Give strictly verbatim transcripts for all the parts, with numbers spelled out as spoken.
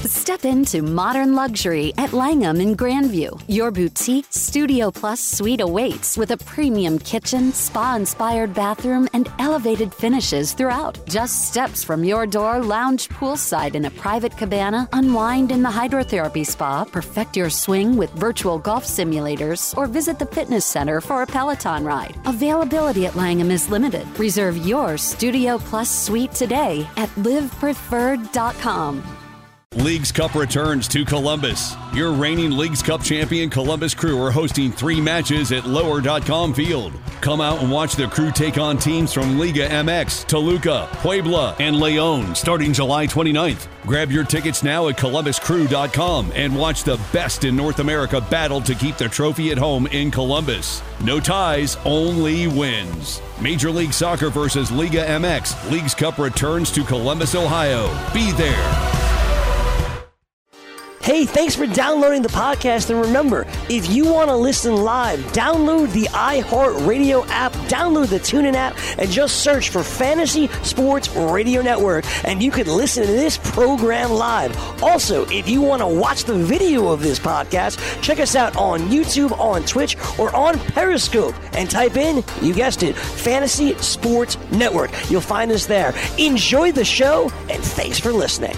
Step into modern luxury at Langham in Grandview. Your boutique Studio Plus suite awaits with a premium kitchen, spa-inspired bathroom, and elevated finishes throughout. Just steps from your door, lounge poolside in a private cabana, unwind in the hydrotherapy spa, perfect your swing with virtual golf simulators, or visit the fitness center for a Peloton ride. Availability at Langham is limited. Reserve your Studio Plus suite today at live preferred dot com. Leagues Cup returns to Columbus. Your reigning Leagues Cup champion Columbus Crew are hosting three matches at lower dot com Field. Come out and watch the Crew take on teams from Liga M X, Toluca, Puebla, and León starting July twenty-ninth. Grab your tickets now at columbus crew dot com and watch the best in North America battle to keep the trophy at home in Columbus. No ties, only wins. Major League Soccer versus Liga M X. Leagues Cup returns to Columbus, Ohio. Be there. Hey, thanks for downloading the podcast. And remember, if you want to listen live, download the iHeartRadio app, download the TuneIn app, and just search for Fantasy Sports Radio Network, and you can listen to this program live. Also, if you want to watch the video of this podcast, check us out on YouTube, on Twitch, or on Periscope, and type in, you guessed it, Fantasy Sports Network. You'll find us there. Enjoy the show, and thanks for listening.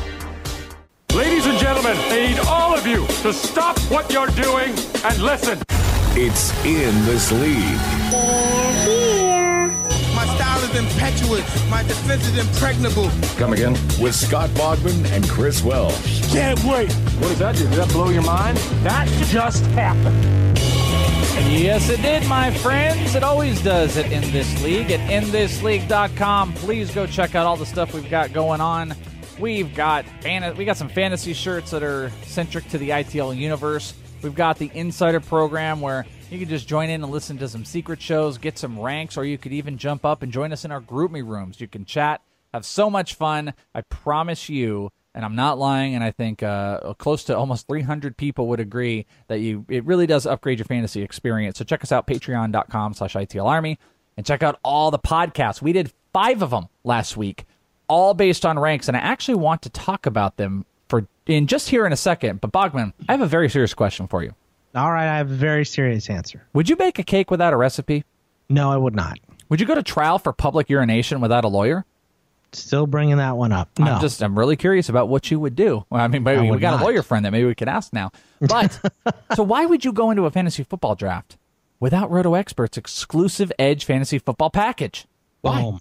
Ladies and gentlemen, I need all of you to stop what you're doing and listen. It's In This League. They're here. My style is impetuous. My defense is impregnable. Come again? With Scott Bogman and Chris Welsh. Can't wait. What does that do? Did that blow your mind? That just happened. Yes, it did, my friends. It always does at In This League at in this league dot com. Please go check out all the stuff we've got going on. We've got fan- we got some fantasy shirts that are centric to the I T L universe. We've got the Insider program where you can just join in and listen to some secret shows, get some ranks, or you could even jump up and join us in our group me rooms. You can chat, have so much fun. I promise you, and I'm not lying, and I think uh, close to almost three hundred people would agree that you it really does upgrade your fantasy experience. So check us out, patreon dot com slash I T L Army, and check out all the podcasts. We did five of them last week, all based on ranks, and I actually want to talk about them for in just here in a second. But Bogman, I have a very serious question for you. All right, I have a very serious answer. Would you bake a cake without a recipe? No, I would not. Would you go to trial for public urination without a lawyer? Still bringing that one up. No. I'm just, I'm really curious about what you would do. Well, I mean, maybe I we got not. a lawyer friend that maybe we could ask now. But, so why would you go into a fantasy football draft without Roto Expert's exclusive Edge fantasy football package? Why? Boom.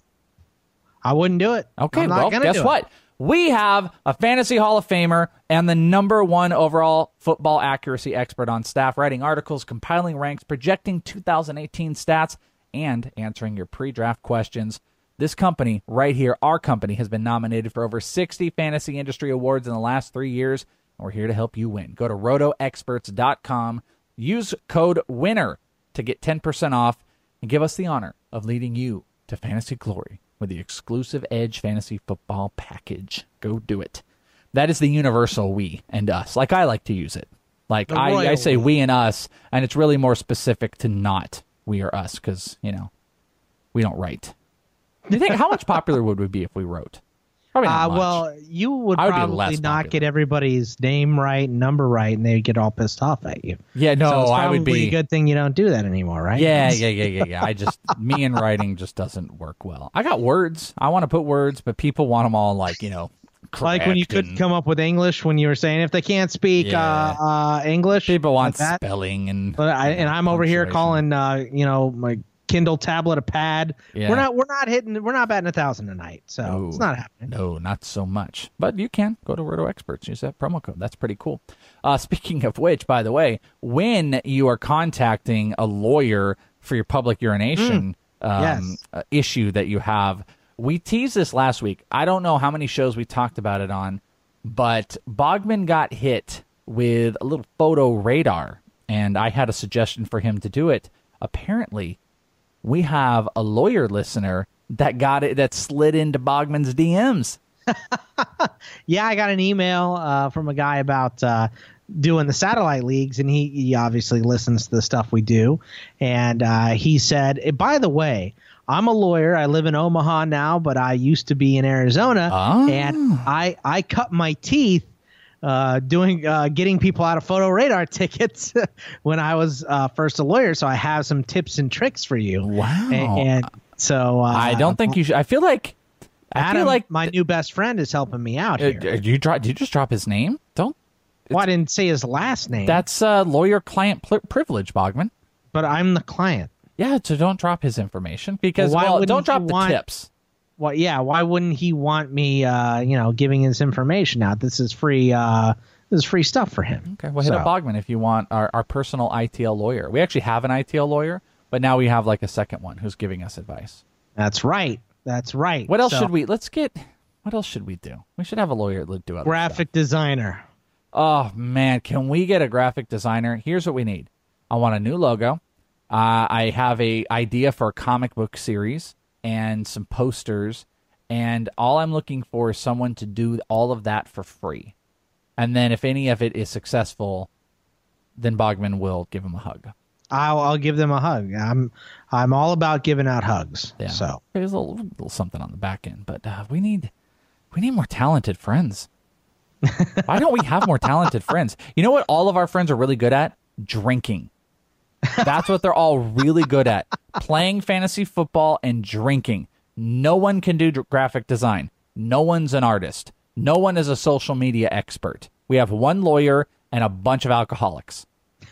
I wouldn't do it. Okay, I'm not well, gonna guess do what? It. We have a fantasy Hall of Famer and the number one overall football accuracy expert on staff, writing articles, compiling ranks, projecting two thousand eighteen stats, and answering your pre-draft questions. This company right here, our company, has been nominated for over sixty fantasy industry awards in the last three years, and we're here to help you win. Go to roto experts dot com, use code WINNER to get ten percent off, and give us the honor of leading you to fantasy glory with the exclusive Edge Fantasy Football Package. Go do it. That is the universal we and us. Like I like to use it. Like I, I say we and us, and it's really more specific to not we or us because, you know, we don't write. Do you think, how much popular would we be if we wrote? Probably not uh, much. Well, you would, would probably not get everybody's name right, number right, and they'd get all pissed off at you. Yeah, no, so it's I would be. a good thing you don't do that anymore, right? Yeah, yeah, yeah, yeah, yeah. I just, me and writing just doesn't work well. I got words. I want to put words, but people want them all like, you know, like when you couldn't and, come up with English when you were saying if they can't speak yeah. uh, uh, English. People want like spelling and. But I, and I'm over here calling, uh, you know, my Kindle tablet a pad. Yeah. We're not we're not hitting we're not batting a thousand a night, so no, it's not happening. No, not so much. But you can go to Roto Experts, use that promo code. That's pretty cool. Uh, speaking of which, by the way, when you are contacting a lawyer for your public urination mm. um, yes. uh, issue that you have, we teased this last week. I don't know how many shows we talked about it on, but Bogman got hit with a little photo radar, and I had a suggestion for him to do it. Apparently, we have a lawyer listener that got it, that slid into Bogman's D Ms. Yeah, I got an email uh, from a guy about uh, doing the satellite leagues, and he, he obviously listens to the stuff we do. And uh, he said, by the way, I'm a lawyer. I live in Omaha now, but I used to be in Arizona. Oh. And I, I cut my teeth uh, doing uh, getting people out of photo radar tickets when I was uh, first a lawyer. So I have some tips and tricks for you. Wow. And, and so uh, I don't think you should. I feel like I Adam, feel like my new best friend, is helping me out here. Uh, did you drop? Did you just drop his name? Don't. Well, I didn't say his last name. That's uh, lawyer-client pl- privilege, Bogman. But I'm the client. Yeah, so don't drop his information because Well, why well, wouldn't don't drop you the want- tips. Well, yeah. Why wouldn't he want me, uh, you know, giving his information out? This is free. Uh, this is free stuff for him. Okay, well, hit So- up Bogman if you want our, our personal I T L lawyer. We actually have an I T L lawyer, but now we have like a second one who's giving us advice. That's right. That's right. What else So, should we? Let's get. What else should we do? We should have a lawyer that do other graphic stuff. designer. Oh man, can we get a graphic designer? Here's what we need. I want a new logo. Uh, I have a idea for a comic book series and some posters, and all I'm looking for is someone to do all of that for free. And then if any of it is successful, then Bogman will give him a hug. I'll, I'll give them a hug. I'm I'm all about giving out hugs. Yeah. So There's a little, little something on the back end, but uh, we need we need more talented friends. Why don't we have more talented friends? You know what all of our friends are really good at? Drinking. That's what they're all really good at. Playing fantasy football and drinking. No one can do d- graphic design. No one's an artist. No one is a social media expert. We have one lawyer and a bunch of alcoholics.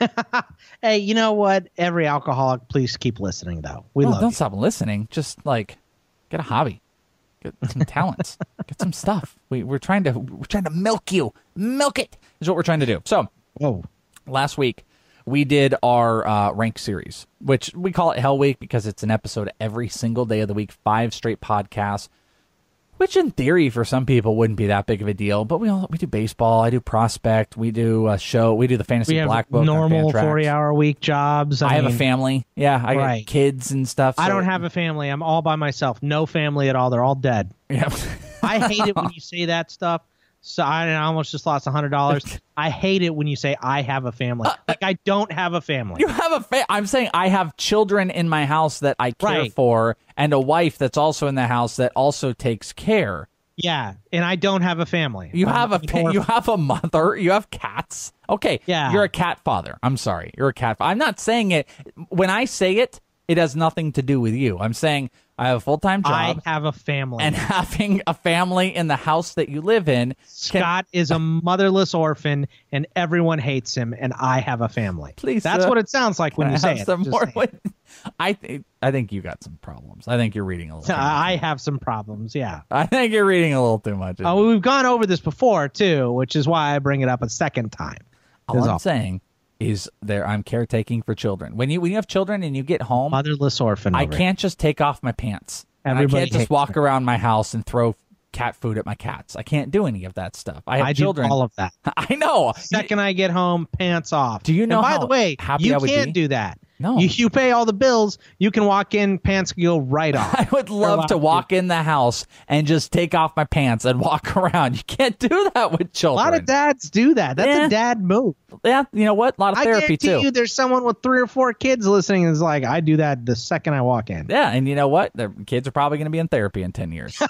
hey, you know what? Every alcoholic, please keep listening, though. We No, love don't you. stop listening. Just like get a hobby, get some talents, get some stuff. We, we're trying to we're trying to milk you, milk it is what we're trying to do. So, Whoa. last week we did our uh, rank series, which we call it Hell Week because it's an episode every single day of the week, five straight podcasts. Which in theory for some people wouldn't be that big of a deal, but we all we do baseball, I do prospect, we do a show, we do the fantasy We have black book, normal forty-hour week jobs. I, I have mean, a family, yeah, I Right. got kids and stuff. I so- don't have a family. I'm all by myself. No family at all. They're all dead. Yeah. I hate it when you say that stuff. So I, I almost just lost one hundred dollars. I hate it when you say I have a family. Like I don't have a family. You have a fa- I'm saying I have children in my house that I care Right. for, and a wife that's also in the house that also takes care. Yeah, and I don't have a family. You I'm have a an pa- orphan. you have a mother. You have cats. Okay, Yeah. You're a cat father. I'm sorry. You're a cat. Fa- I'm not saying it. When I say it, it has nothing to do with you. I'm saying I have a full time I job, have a family. and having a family in the house that you live in. Can, Scott is a motherless orphan, and everyone hates him, and I have a family. Please, That's uh, what it sounds like when can you I say have it. some Just more- saying. I think I think you got some problems. I think you're reading a little. Too much. I have some problems, yeah. I think you're reading a little too much. Oh, we've gone over this before, too, which is why I bring it up a second time. All Is I'm all. saying is there I'm caretaking for children. When you when you have children and you get home, Motherless orphan. I over can't just take off my pants. And I Everybody can't just hates walk it. around my house and throw cat food at my cats. I can't do any of that stuff. I have I children. do all of that. I know. Second I get home, pants off. Do you know And by how the way, happy you I would can't be? do that. No. You, you pay all the bills. You can walk in, pants go right off. I would love to allowed walk in the house and just take off my pants and walk around. You can't do that with A children. lot of dads do that. That's Yeah. a dad move. Yeah, you know what? A lot of I therapy guarantee too. you there's someone with three or four kids listening and is like, I do that the second I walk in. Yeah, and you know what? Their kids are probably going to be in therapy in ten years.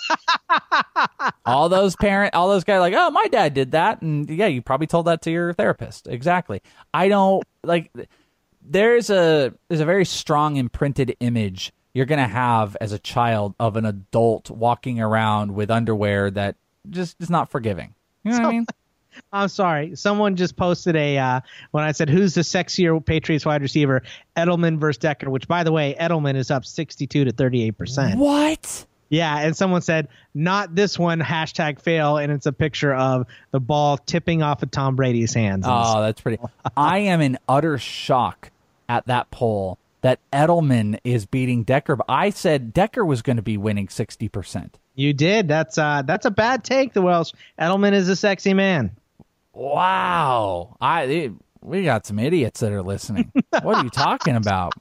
all those parent, all those guys, are like, oh, my dad did that, and yeah, you probably told that to your therapist. Exactly. I don't like. There's a there's a very strong imprinted image you're going to have as a child of an adult walking around with underwear that just is not forgiving. You know what I mean? I'm sorry. Someone just posted a uh, when I said who's the sexier Patriots wide receiver, Edelman versus Decker, which by the way, Edelman is up sixty-two to thirty-eight percent. What? Yeah, and someone said not this one, hashtag fail, and it's a picture of the ball tipping off of Tom Brady's hands. And Oh, that's pretty. I am in utter shock at that poll that Edelman is beating Decker. I said Decker was going to be winning sixty percent. you did. That's uh that's a bad take, the Welsh. Edelman is a sexy man. Wow. I it, we got some idiots that are listening. What are you talking about?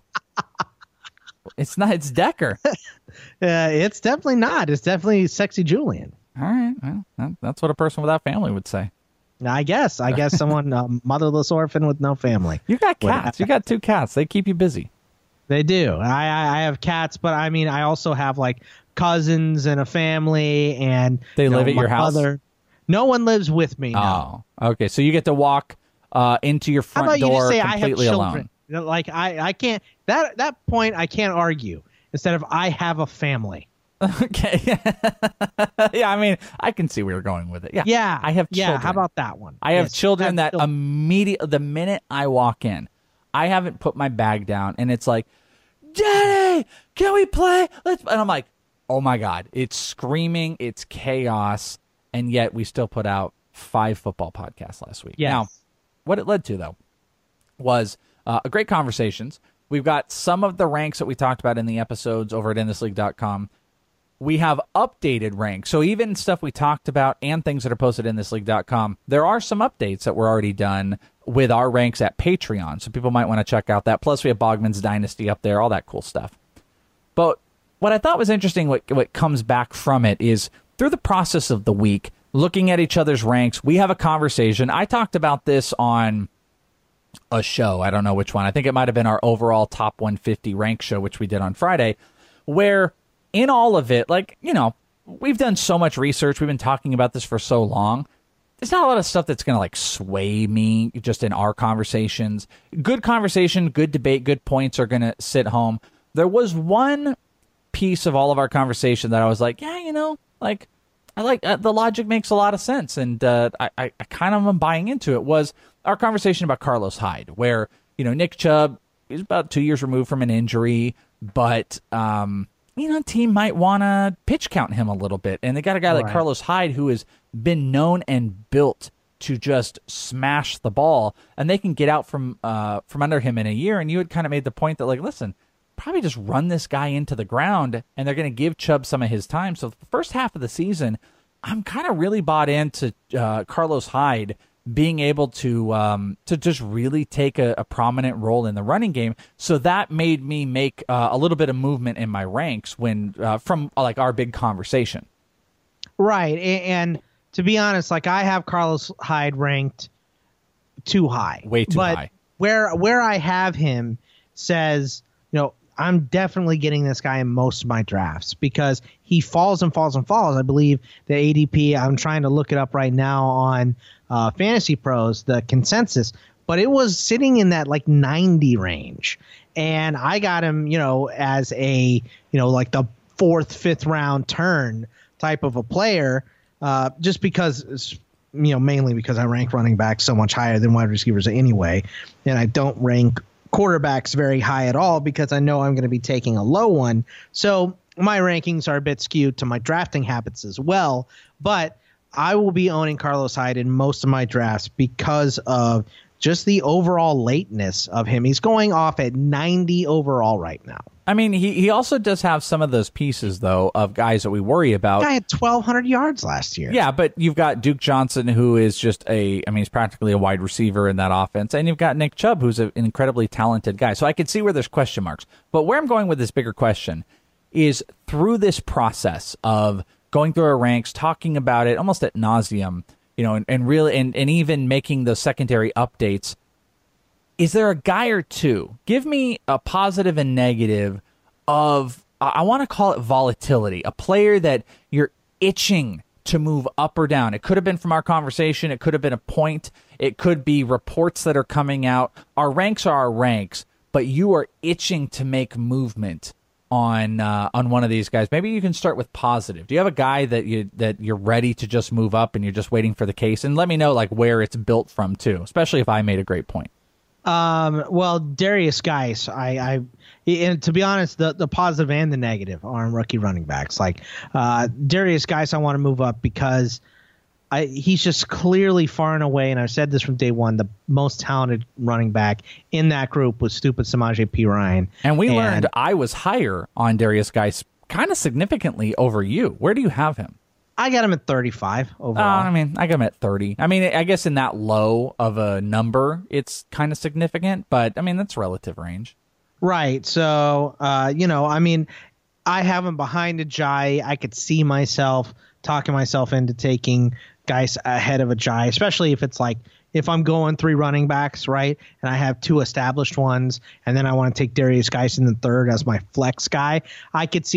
It's not. It's Decker. Uh, it's definitely not. It's definitely sexy Julian. All right. Well, that, that's what a person without family would say. I guess. I guess someone uh, motherless orphan with no family. You got What- cats. You got two cats. They keep you busy. They do. I, I I have cats, but I mean, I also have like cousins and a family, and They you know, live at my your house? mother- No one lives with me. No. Oh, okay. So you get to walk uh, into your front How about door you just say completely I have alone. children? Like I, I can't. That that point I can't argue. Instead of I have a family. Okay. Yeah, I mean, I can see where you're going with it. Yeah. Yeah. I have children. Yeah, how about that one? I have Yes, children have that children. immediately, the minute I walk in, I haven't put my bag down, and it's like, Daddy, can we play? Let's. And I'm like, oh my God, it's screaming, it's chaos, and yet we still put out five football podcasts last week. Yes. Now, what it led to, though, was uh, a great conversations. We've got some of the ranks that we talked about in the episodes over at in this league dot com. We have updated ranks. So even stuff we talked about and things that are posted in this league dot com, there are some updates that were already done with our ranks at Patreon. So people might want to check out that. Plus we have Bogman's Dynasty up there, all that cool stuff. But what I thought was interesting, what, what comes back from it is through the process of the week, looking at each other's ranks, we have a conversation. I talked about this on a show. I don't know which one. I think it might have been our overall top one fifty rank show, which we did on Friday, where in all of it, like, you know, we've done so much research. We've been talking about this for so long. There's not a lot of stuff that's going to like sway me just in our conversations. Good conversation, good debate, good points are going to sit home. There was one piece of all of our conversation that I was like, yeah, you know, like I like uh, the logic makes a lot of sense. And uh, I, I, I kind of am buying into it was our conversation about Carlos Hyde, where, you know, Nick Chubb is about two years removed from an injury, but, um, you know, team might want to pitch count him a little bit. And they got a guy like Right. Carlos Hyde who has been known and built to just smash the ball, and they can get out from uh, from under him in a year. And you had kind of made the point that, like, listen, probably just run this guy into the ground, and they're going to give Chubb some of his time. So the first half of the season, I'm kind of really bought into uh, Carlos Hyde being able to um, to just really take a, a prominent role in the running game. So that made me make uh, a little bit of movement in my ranks when uh, from uh, like our big conversation. Right. And, and to be honest, like I have Carlos Hyde ranked too high. Way too but high. Where where I have him says, you know, I'm definitely getting this guy in most of my drafts because he falls and falls and falls. I believe the A D P, I'm trying to look it up right now on uh, Fantasy Pros, the consensus, but it was sitting in that like ninety range. And I got him, you know, as a, you know, like the fourth, fifth round turn type of a player, uh, just because, it's, you know, mainly because I rank running backs so much higher than wide receivers anyway. And I don't rank quarterbacks very high at all because I know I'm going to be taking a low one. So my rankings are a bit skewed to my drafting habits as well. But I will be owning Carlos Hyde in most of my drafts because of just the overall lateness of him. He's going off at ninety overall right now. I mean, he, he also does have some of those pieces, though, of guys that we worry about. The guy had twelve hundred yards last year. Yeah, but you've got Duke Johnson, who is just a, I mean, he's practically a wide receiver in that offense. And you've got Nick Chubb, who's an incredibly talented guy. So I can see where there's question marks. But where I'm going with this bigger question is through this process of going through our ranks, talking about it almost ad nauseum, you know, and, and really, and, and even making those secondary updates. Is there a guy or two? Give me a positive and negative of, I want to call it volatility, a player that you're itching to move up or down. It could have been from our conversation. It could have been a point. It could be reports that are coming out. Our ranks are our ranks, but you are itching to make movement on uh, on one of these guys. Maybe you can start with positive. Do you have a guy that you that you're ready to just move up and you're just waiting for the case? And let me know like where it's built from too, especially if I made a great point. Um, well, Darius Geis, I, I, and to be honest, the, the positive and the negative are on rookie running backs. Like, uh, Darius Geis, I want to move up because I, he's just clearly far and away, and I've said this from day one, the most talented running back in that group was stupid Samaje Perine. And we and, learned I was higher on Darius Geis kind of significantly over you. Where do you have him? I got him at thirty-five overall. Uh, I mean, I got him at thirty. I mean, I guess in that low of a number, it's kind of significant, but I mean, that's relative range. Right. So, uh, you know, I mean, I have him behind Ajayi. I could see myself talking myself into taking guys ahead of Ajayi, especially if it's like, if I'm going three running backs, right, and I have two established ones, and then I want to take Darius Geis in the third as my flex guy, I could see him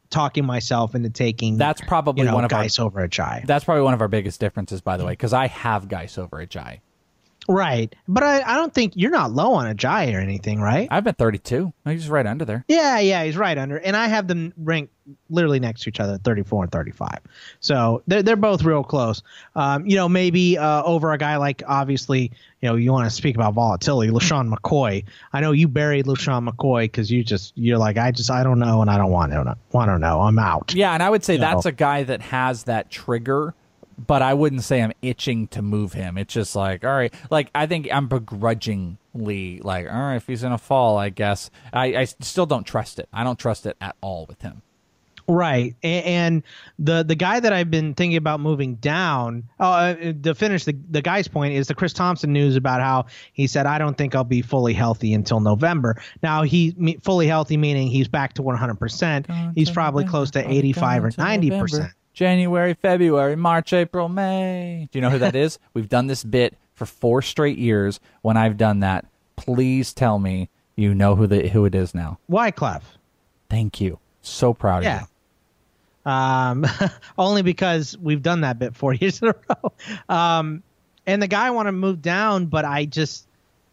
talking myself into taking that's probably you know, one of Geis our, over Ajay. That's probably one of our biggest differences, by the way, because I have Geis over Ajay. Right. But I, I don't think you're not low on Ajay or anything, right? I've been thirty-two. He's right under there. Yeah, yeah, he's right under. And I have them ranked literally next to each other, thirty-four and thirty-five. So they're, they're both real close. Um, you know, maybe uh, over a guy like, obviously, you know, you want to speak about volatility, LaShawn McCoy. I know you buried LaShawn McCoy because you just, you're like, I just, I don't know, and I don't want to, want to know. I'm out. Yeah, and I would say you that's know? a guy that has that trigger, but I wouldn't say I'm itching to move him. It's just like, all right, like I think I'm begrudgingly like, all right, if he's gonna fall, I guess. I, I still don't trust it. I don't trust it at all with him. Right, and, and the the guy that I've been thinking about moving down. Uh, to finish the the guy's point is the Chris Thompson news about how he said, I don't think I'll be fully healthy until November. Now he fully healthy meaning he's back to one hundred percent. He's probably close to eighty-five or ninety percent. January, February, March, April, May. Do you know who that is? We've done this bit for four straight years. When I've done that, please tell me you know who the who it is now. Wyclef. Thank you. So proud yeah. of you. Um, only because we've done that bit four years in a row. Um, and the guy I want to move down, but I just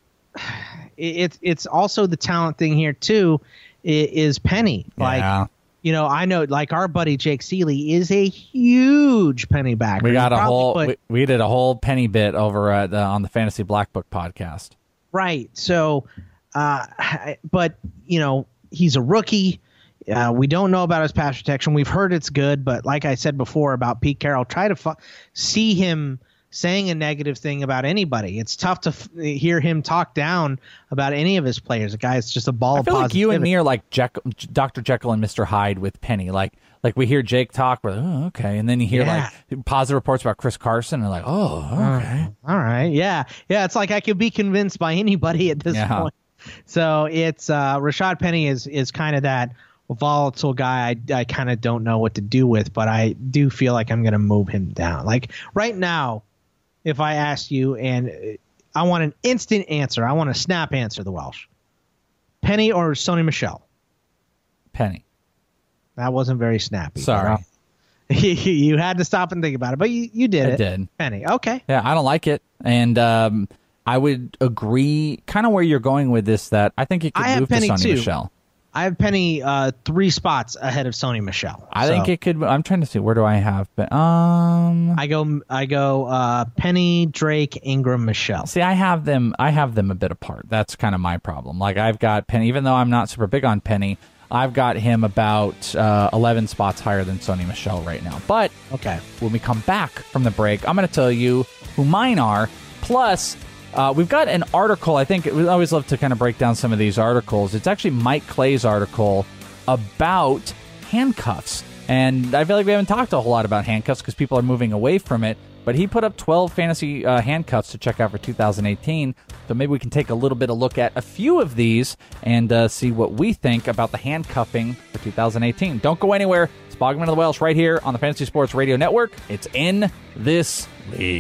it's it's also the talent thing here too. Is Penny like? Yeah. You know, I know, like our buddy Jake Seeley is a huge Penny backer. We got He a whole, put, we, we did a whole Penny bit over at the, on the Fantasy Black Book podcast. Right. So, uh, but you know, he's a rookie. Uh, we don't know about his pass protection. We've heard it's good, but like I said before about Pete Carroll, try to fu- see him saying a negative thing about anybody. It's tough to f- hear him talk down about any of his players. The guy's just a ball I of feel positivity. like you and me are like Jekyll, Doctor Jekyll and Mister Hyde with Penny. Like, like we hear Jake talk, we're like, oh, okay, and then you hear Yeah. like positive reports about Chris Carson, and like, oh, okay, all right, yeah, yeah. It's like I could be convinced by anybody at this Yeah. point. So it's uh, Rashad Penny is is kind of that volatile guy. I, I kind of don't know what to do with, but I do feel like I'm going to move him down. Like right now, if I asked you, and I want an instant answer, I want a snap answer, the Welsh. Penny or Sony Michel? Penny. That wasn't very snappy. Sorry. You had to stop and think about it, but you, you did I it. did. Penny. Okay. Yeah, I don't like it, and um, I would agree kind of where you're going with this. That I think you could I have move Penny to Sony too. Michel. I have Penny uh, three spots ahead of Sony Michel. I So think it could. I'm trying to see where do I have, but um, I go. I go. Uh, Penny, Drake, Ingram, Michel. see, I have them. I have them a bit apart. That's kind of my problem. Like I've got Penny, even though I'm not super big on Penny. I've got him about uh, eleven spots higher than Sony Michel right now. But Okay. when we come back from the break, I'm going to tell you who mine are. Plus, uh, we've got an article. I think we always love to kind of break down some of these articles. It's actually Mike Clay's article about handcuffs. And I feel like we haven't talked a whole lot about handcuffs because people are moving away from it. But he put up twelve fantasy uh, handcuffs to check out for two thousand eighteen. So maybe we can take a little bit of look at a few of these and uh, see what we think about the handcuffing for two thousand eighteen. Don't go anywhere. It's Bogman of the Welsh right here on the Fantasy Sports Radio Network. It's In This League.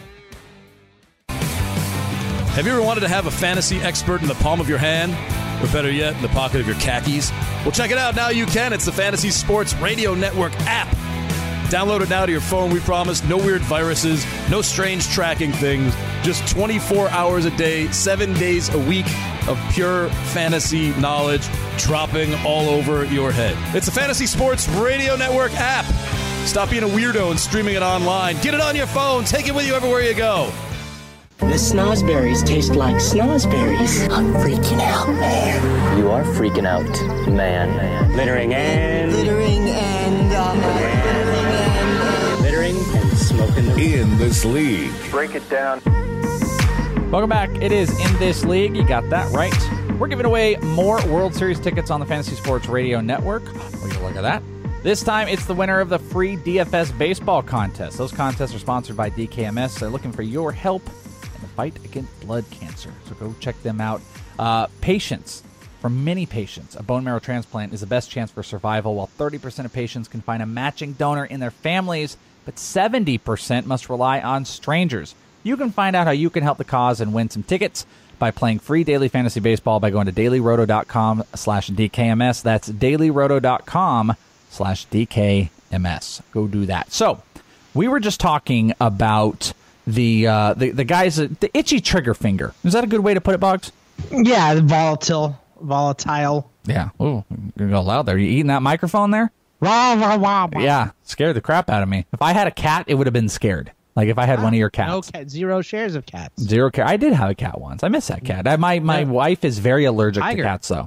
Have you ever wanted to have a fantasy expert in the palm of your hand? Or better yet, in the pocket of your khakis? Well, check it out. Now you can. It's the Fantasy Sports Radio Network app. Download it now to your phone, we promise. No weird viruses, no strange tracking things. Just twenty-four hours a day, seven days a week of pure fantasy knowledge dropping all over your head. It's the Fantasy Sports Radio Network app. Stop being a weirdo and streaming it online. Get it on your phone. Take it with you everywhere you go. The snozberries taste like snozberries. I'm freaking out, man. You are freaking out, man. Littering and... Littering and... Uh, littering and smoking the... In This League. Break it down. Welcome back. It is In This League. You got that right. We're giving away more World Series tickets on the Fantasy Sports Radio Network. Will you look at that? This time, it's the winner of the free D F S baseball contest. Those contests are sponsored by D K M S. They're looking for your help in the fight against blood cancer. So go check them out. Uh, patients. For many patients, a bone marrow transplant is the best chance for survival. While thirty percent of patients can find a matching donor in their families, but seventy percent must rely on strangers. You can find out how you can help the cause and win some tickets by playing free daily fantasy baseball by going to dailyroto.com slash DKMS. That's dailyroto.com slash DKMS. Go do that. So we were just talking about the uh, the, the guys, the itchy trigger finger. Is that a good way to put it, Boggs? Yeah, volatile. Volatile. Yeah. Ooh, you're go loud there. You eating that microphone there? Wah, wah, wah, wah. Yeah, scared the crap out of me. If I had a cat, it would have been scared. Like if I had ah, one of your cats. No cat, zero shares of cats. Zero cat. I did have a cat once. I miss that cat. I, my my yeah. wife is very allergic Tiger. to cats, though.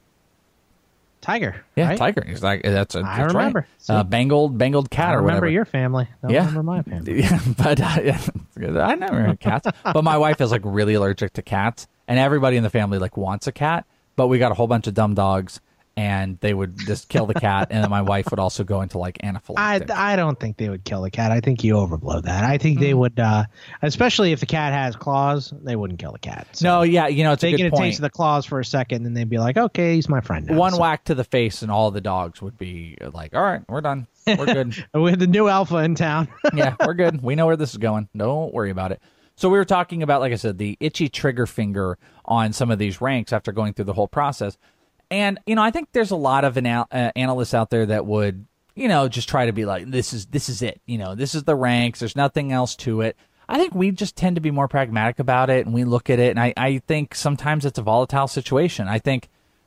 Tiger. Yeah, right? Tiger. He's like that's. A, I that's remember. Right. Uh, Bengal Bengal cat I or whatever. Remember your family. Don't yeah. remember my family. Yeah, but uh, I never had cats. But my wife is like really allergic to cats, and everybody in the family like wants a cat. But we got a whole bunch of dumb dogs, and they would just kill the cat, and then my wife would also go into like anaphylactic. I, I don't think they would kill the cat. I think you overblow that. I think mm. they would, uh, especially if the cat has claws, they wouldn't kill the cat. So no, yeah, you know, it's they a good get point. a taste of the claws for a second, and they'd be like, okay, he's my friend now. One so. whack to the face, and all the dogs would be like, all right, we're done. We're good. We have the new alpha in town. Yeah, we're good. We know where this is going. Don't worry about it. So we were talking about, like I said, the itchy trigger finger on some of these ranks after going through the whole process. And, you know, I think there's a lot of anal- uh, analysts out there that would, you know, just try to be like, this is this is it. You know, this is the ranks. There's nothing else to it. I think we just tend to be more pragmatic about it, and we look at it, and I, I think sometimes it's a volatile situation. I think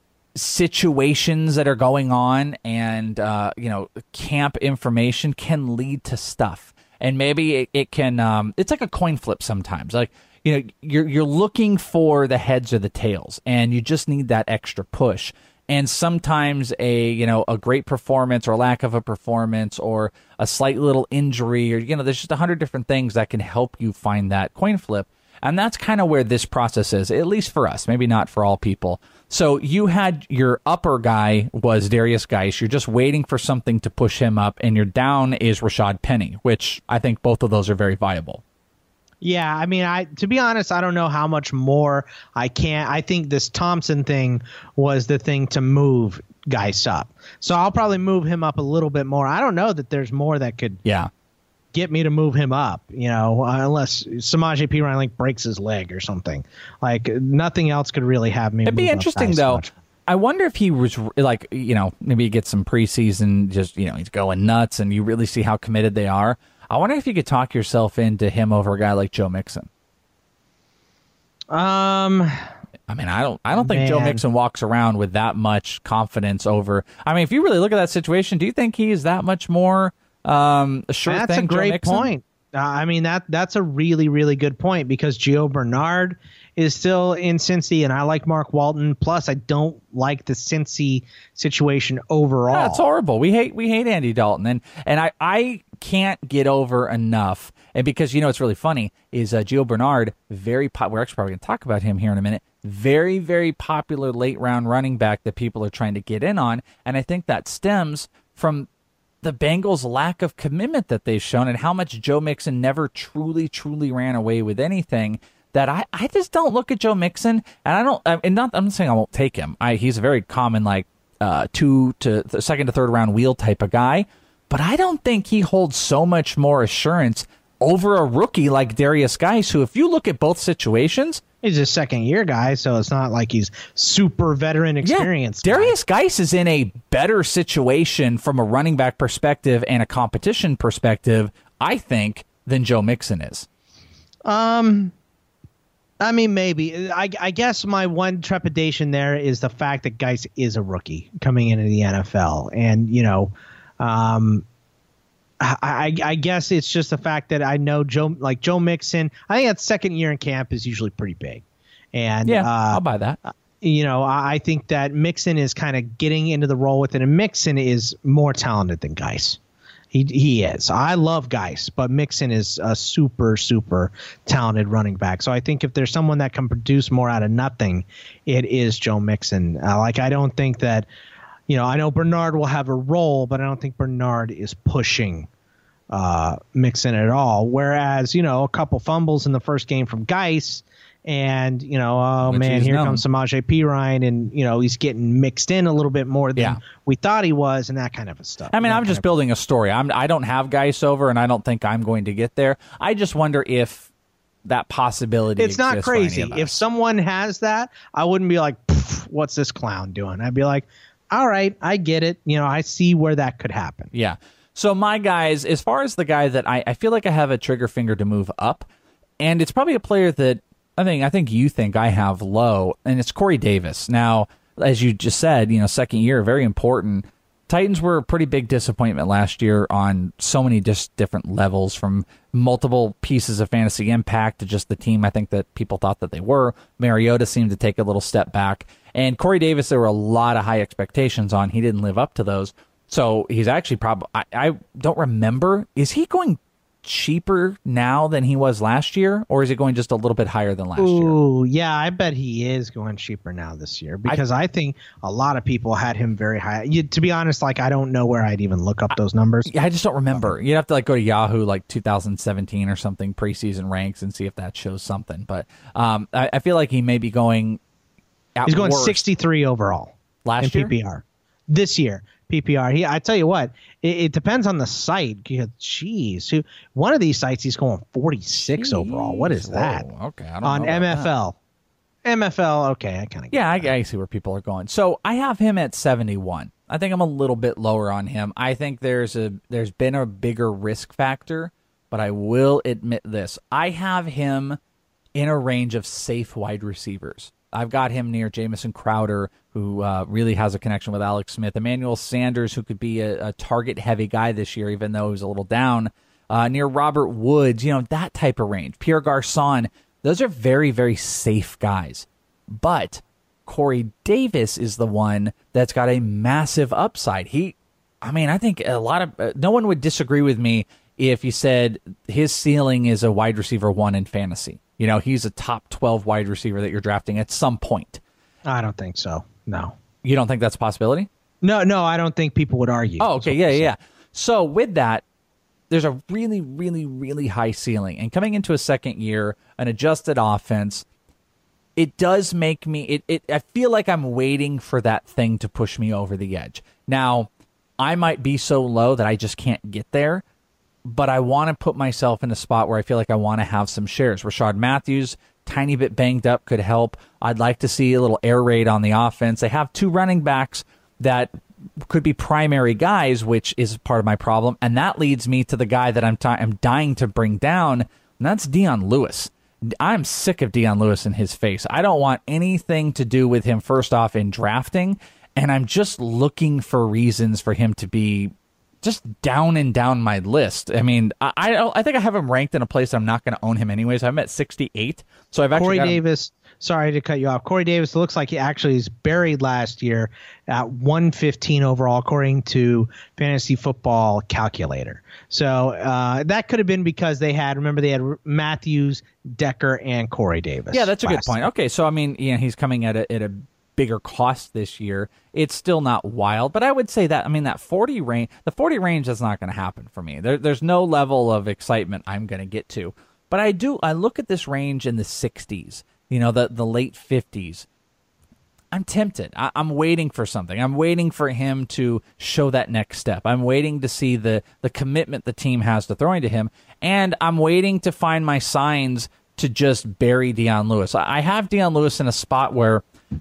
situations that are going on and, uh, you know, camp information can lead to stuff. And maybe it, it can, um, it's like a coin flip sometimes. Like, you know, you're you're looking for the heads or the tails, and you just need that extra push. And sometimes a you know a great performance or lack of a performance or a slight little injury, or you know, there's just a hundred different things that can help you find that coin flip. And that's kind of where this process is, at least for us, maybe not for all people. So you had your upper guy was Darius Geis. You're just waiting for something to push him up, and your down is Rashad Penny, which I think both of those are very viable. Yeah, I mean, I to be honest, I don't know how much more I can. I think this Thompson thing was the thing to move Geis up. So I'll probably move him up a little bit more. I don't know that there's more that could yeah. get me to move him up, you know, unless Samaje Perine like breaks his leg or something. Like nothing else could really have me. It'd move be interesting up though. much. I wonder if he was like, you know, maybe he gets some preseason, just, you know, he's going nuts, and you really see how committed they are. I wonder if you could talk yourself into him over a guy like Joe Mixon. Um, I mean, I don't, I don't think man. Joe Mixon walks around with that much confidence over. I mean, if you really look at that situation, do you think he is that much more um, a sure that's thing? That's a great Joe Mixon? point. Uh, I mean, that that's a really, really good point, because Gio Bernard is still in Cincy, and I like Mark Walton. Plus, I don't like the Cincy situation overall. That's horrible. We hate we hate Andy Dalton, and and I, I can't get over enough. And because, you know, it's really funny is uh, Gio Bernard, very pop- we're actually probably going to talk about him here in a minute. Very, very popular late round running back that people are trying to get in on, and I think that stems from the Bengals' lack of commitment that they've shown, and how much Joe Mixon never truly, truly ran away with anything. That I, I just don't look at Joe Mixon, and I don't. And not I'm not saying I won't take him. I, he's a very common like uh, two to th- second to third round wheel type of guy, but I don't think he holds so much more assurance over a rookie like Darius Geis, who, if you look at both situations, he's a second year guy, so it's not like he's super veteran experience. Yeah, Darius Geis is in a better situation from a running back perspective and a competition perspective, I think, than Joe Mixon is. Um. I mean, maybe. I, I guess my one trepidation there is the fact that Geis is a rookie coming into the N F L. And, you know, um, I, I, I guess it's just the fact that I know Joe, like Joe Mixon, I think that second year in camp is usually pretty big. And yeah, uh, I'll buy that. You know, I, I think that Mixon is kind of getting into the role with it, and Mixon is more talented than Geis. He he is. I love Geis, but Mixon is a super, super talented running back. So I think if there's someone that can produce more out of nothing, it is Joe Mixon. Uh, like, I don't think that, you know, I know Bernard will have a role, but I don't think Bernard is pushing uh, Mixon at all. Whereas, you know, a couple fumbles in the first game from Geis, and, you know, oh, Which man, here known. comes Samaje Perine, and, you know, he's getting mixed in a little bit more than Yeah. we thought he was, and that kind of stuff. I mean, That I'm just kind of- building a story. I'm, I don't have Geis over, and I don't think I'm going to get there. I just wonder if that possibility It's not exists for any crazy. of us. If someone has that, I wouldn't be like, "Pff, what's this clown doing?" I'd be like, all right, I get it. You know, I see where that could happen. Yeah. So my guys, as far as the guy that I, I feel like I have a trigger finger to move up, and it's probably a player that I think I think you think I have low, and it's Corey Davis. Now, as you just said, you know, second year, very important. Titans were a pretty big disappointment last year on so many just different levels, from multiple pieces of fantasy impact to just the team I think that people thought that they were. Mariota seemed to take a little step back. And Corey Davis, there were a lot of high expectations on. He didn't live up to those. So he's actually probably, I, I don't remember, is he going cheaper now than he was last year, or is it going just a little bit higher than last year? Ooh, yeah, I bet he is going cheaper now this year, because I, I think a lot of people had him very high. You, to be honest, like I don't know where I'd even look up those numbers. I, I just don't remember. You'd have to like go to Yahoo like two thousand seventeen or something, preseason ranks, and see if that shows something. But um, I, I feel like he may be going. He's going worst. sixty-three overall last in year? P P R. This year, P P R. He, I tell you what, it, it depends on the site. Jeez, who one of these sites he's going forty-six Jeez. Overall. What is that? Whoa, okay, I don't on know M F L. that. M F L. Okay, I kind of yeah, I, I see where people are going. So I have him at seventy-one. I think I'm a little bit lower on him. I think there's a there's been a bigger risk factor, but I will admit this: I have him in a range of safe wide receivers. I've got him near Jamison Crowder, who uh, really has a connection with Alex Smith. Emmanuel Sanders, who could be a, a target-heavy guy this year, even though he was a little down. Uh, near Robert Woods, you know, that type of range. Pierre Garçon, those are very, very safe guys. But Corey Davis is the one that's got a massive upside. He, I mean, I think a lot of, uh, no one would disagree with me if you said his ceiling is a wide receiver one in fantasy. You know, he's a top twelve wide receiver that you're drafting at some point. I don't think so. No. You don't think that's a possibility? No, no, I don't think people would argue. Oh, okay. Yeah, yeah. So with that, there's a really, really, really high ceiling. And coming into a second year, an adjusted offense, it does make me, it, it. I feel like I'm waiting for that thing to push me over the edge. Now, I might be so low that I just can't get there, but I want to put myself in a spot where I feel like I want to have some shares. Rashard Matthews, tiny bit banged up, could help. I'd like to see a little air raid on the offense. They have two running backs that could be primary guys, which is part of my problem. And that leads me to the guy that I'm, t- I'm dying to bring down, and that's Dion Lewis. I'm sick of Dion Lewis in his face. I don't want anything to do with him, first off, in drafting, and I'm just looking for reasons for him to be just down and down my list. I mean, I I, I think I have him ranked in a place I'm not going to own him anyways. I'm at sixty-eight, so I've actually Corey got Davis. Sorry to cut you off. Corey Davis looks like he actually is buried last year at one fifteen overall, according to Fantasy Football Calculator. So uh, that could have been because they had, remember, they had Matthews, Decker, and Corey Davis. Yeah, that's a good point. Year. Okay, so I mean, you know, he's coming at a at a bigger cost this year. It's still not wild, but I would say that, I mean, that forty range, the forty range is not going to happen for me. There, there's no level of excitement I'm going to get to. But I do, I look at this range in the sixties, you know, the, the late fifties. I'm tempted. I, I'm waiting for something. I'm waiting for him to show that next step. I'm waiting to see the, the commitment the team has to throwing to him. And I'm waiting to find my signs to just bury Dion Lewis. I, I have Dion Lewis in a spot where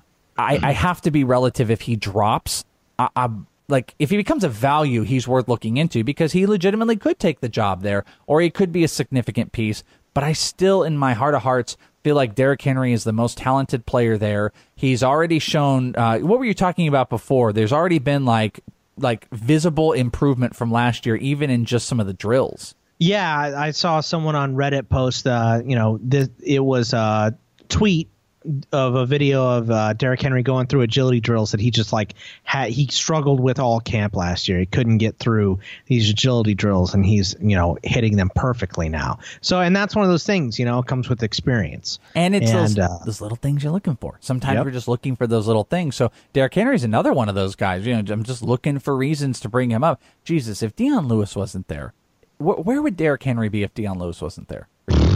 I, I have to be relative if he drops. I, I, like, if he becomes a value, he's worth looking into because he legitimately could take the job there, or he could be a significant piece. But I still, in my heart of hearts, feel like Derrick Henry is the most talented player there. He's already shown, uh, what were you talking about before? There's already been, like, like visible improvement from last year, even in just some of the drills. Yeah, I saw someone on Reddit post, uh, you know, this, it was a tweet of a video of uh, Derrick Henry going through agility drills that he just like had, he struggled with all camp last year. He couldn't get through these agility drills, and he's, you know, hitting them perfectly now. So, and that's one of those things, you know, it comes with experience. And it's and, those, uh, those little things you're looking for. Sometimes yep. we're just looking for those little things. So Derrick Henry's another one of those guys. You know, I'm just looking for reasons to bring him up. Jesus, if Dion Lewis wasn't there, wh- where would Derrick Henry be if Dion Lewis wasn't there?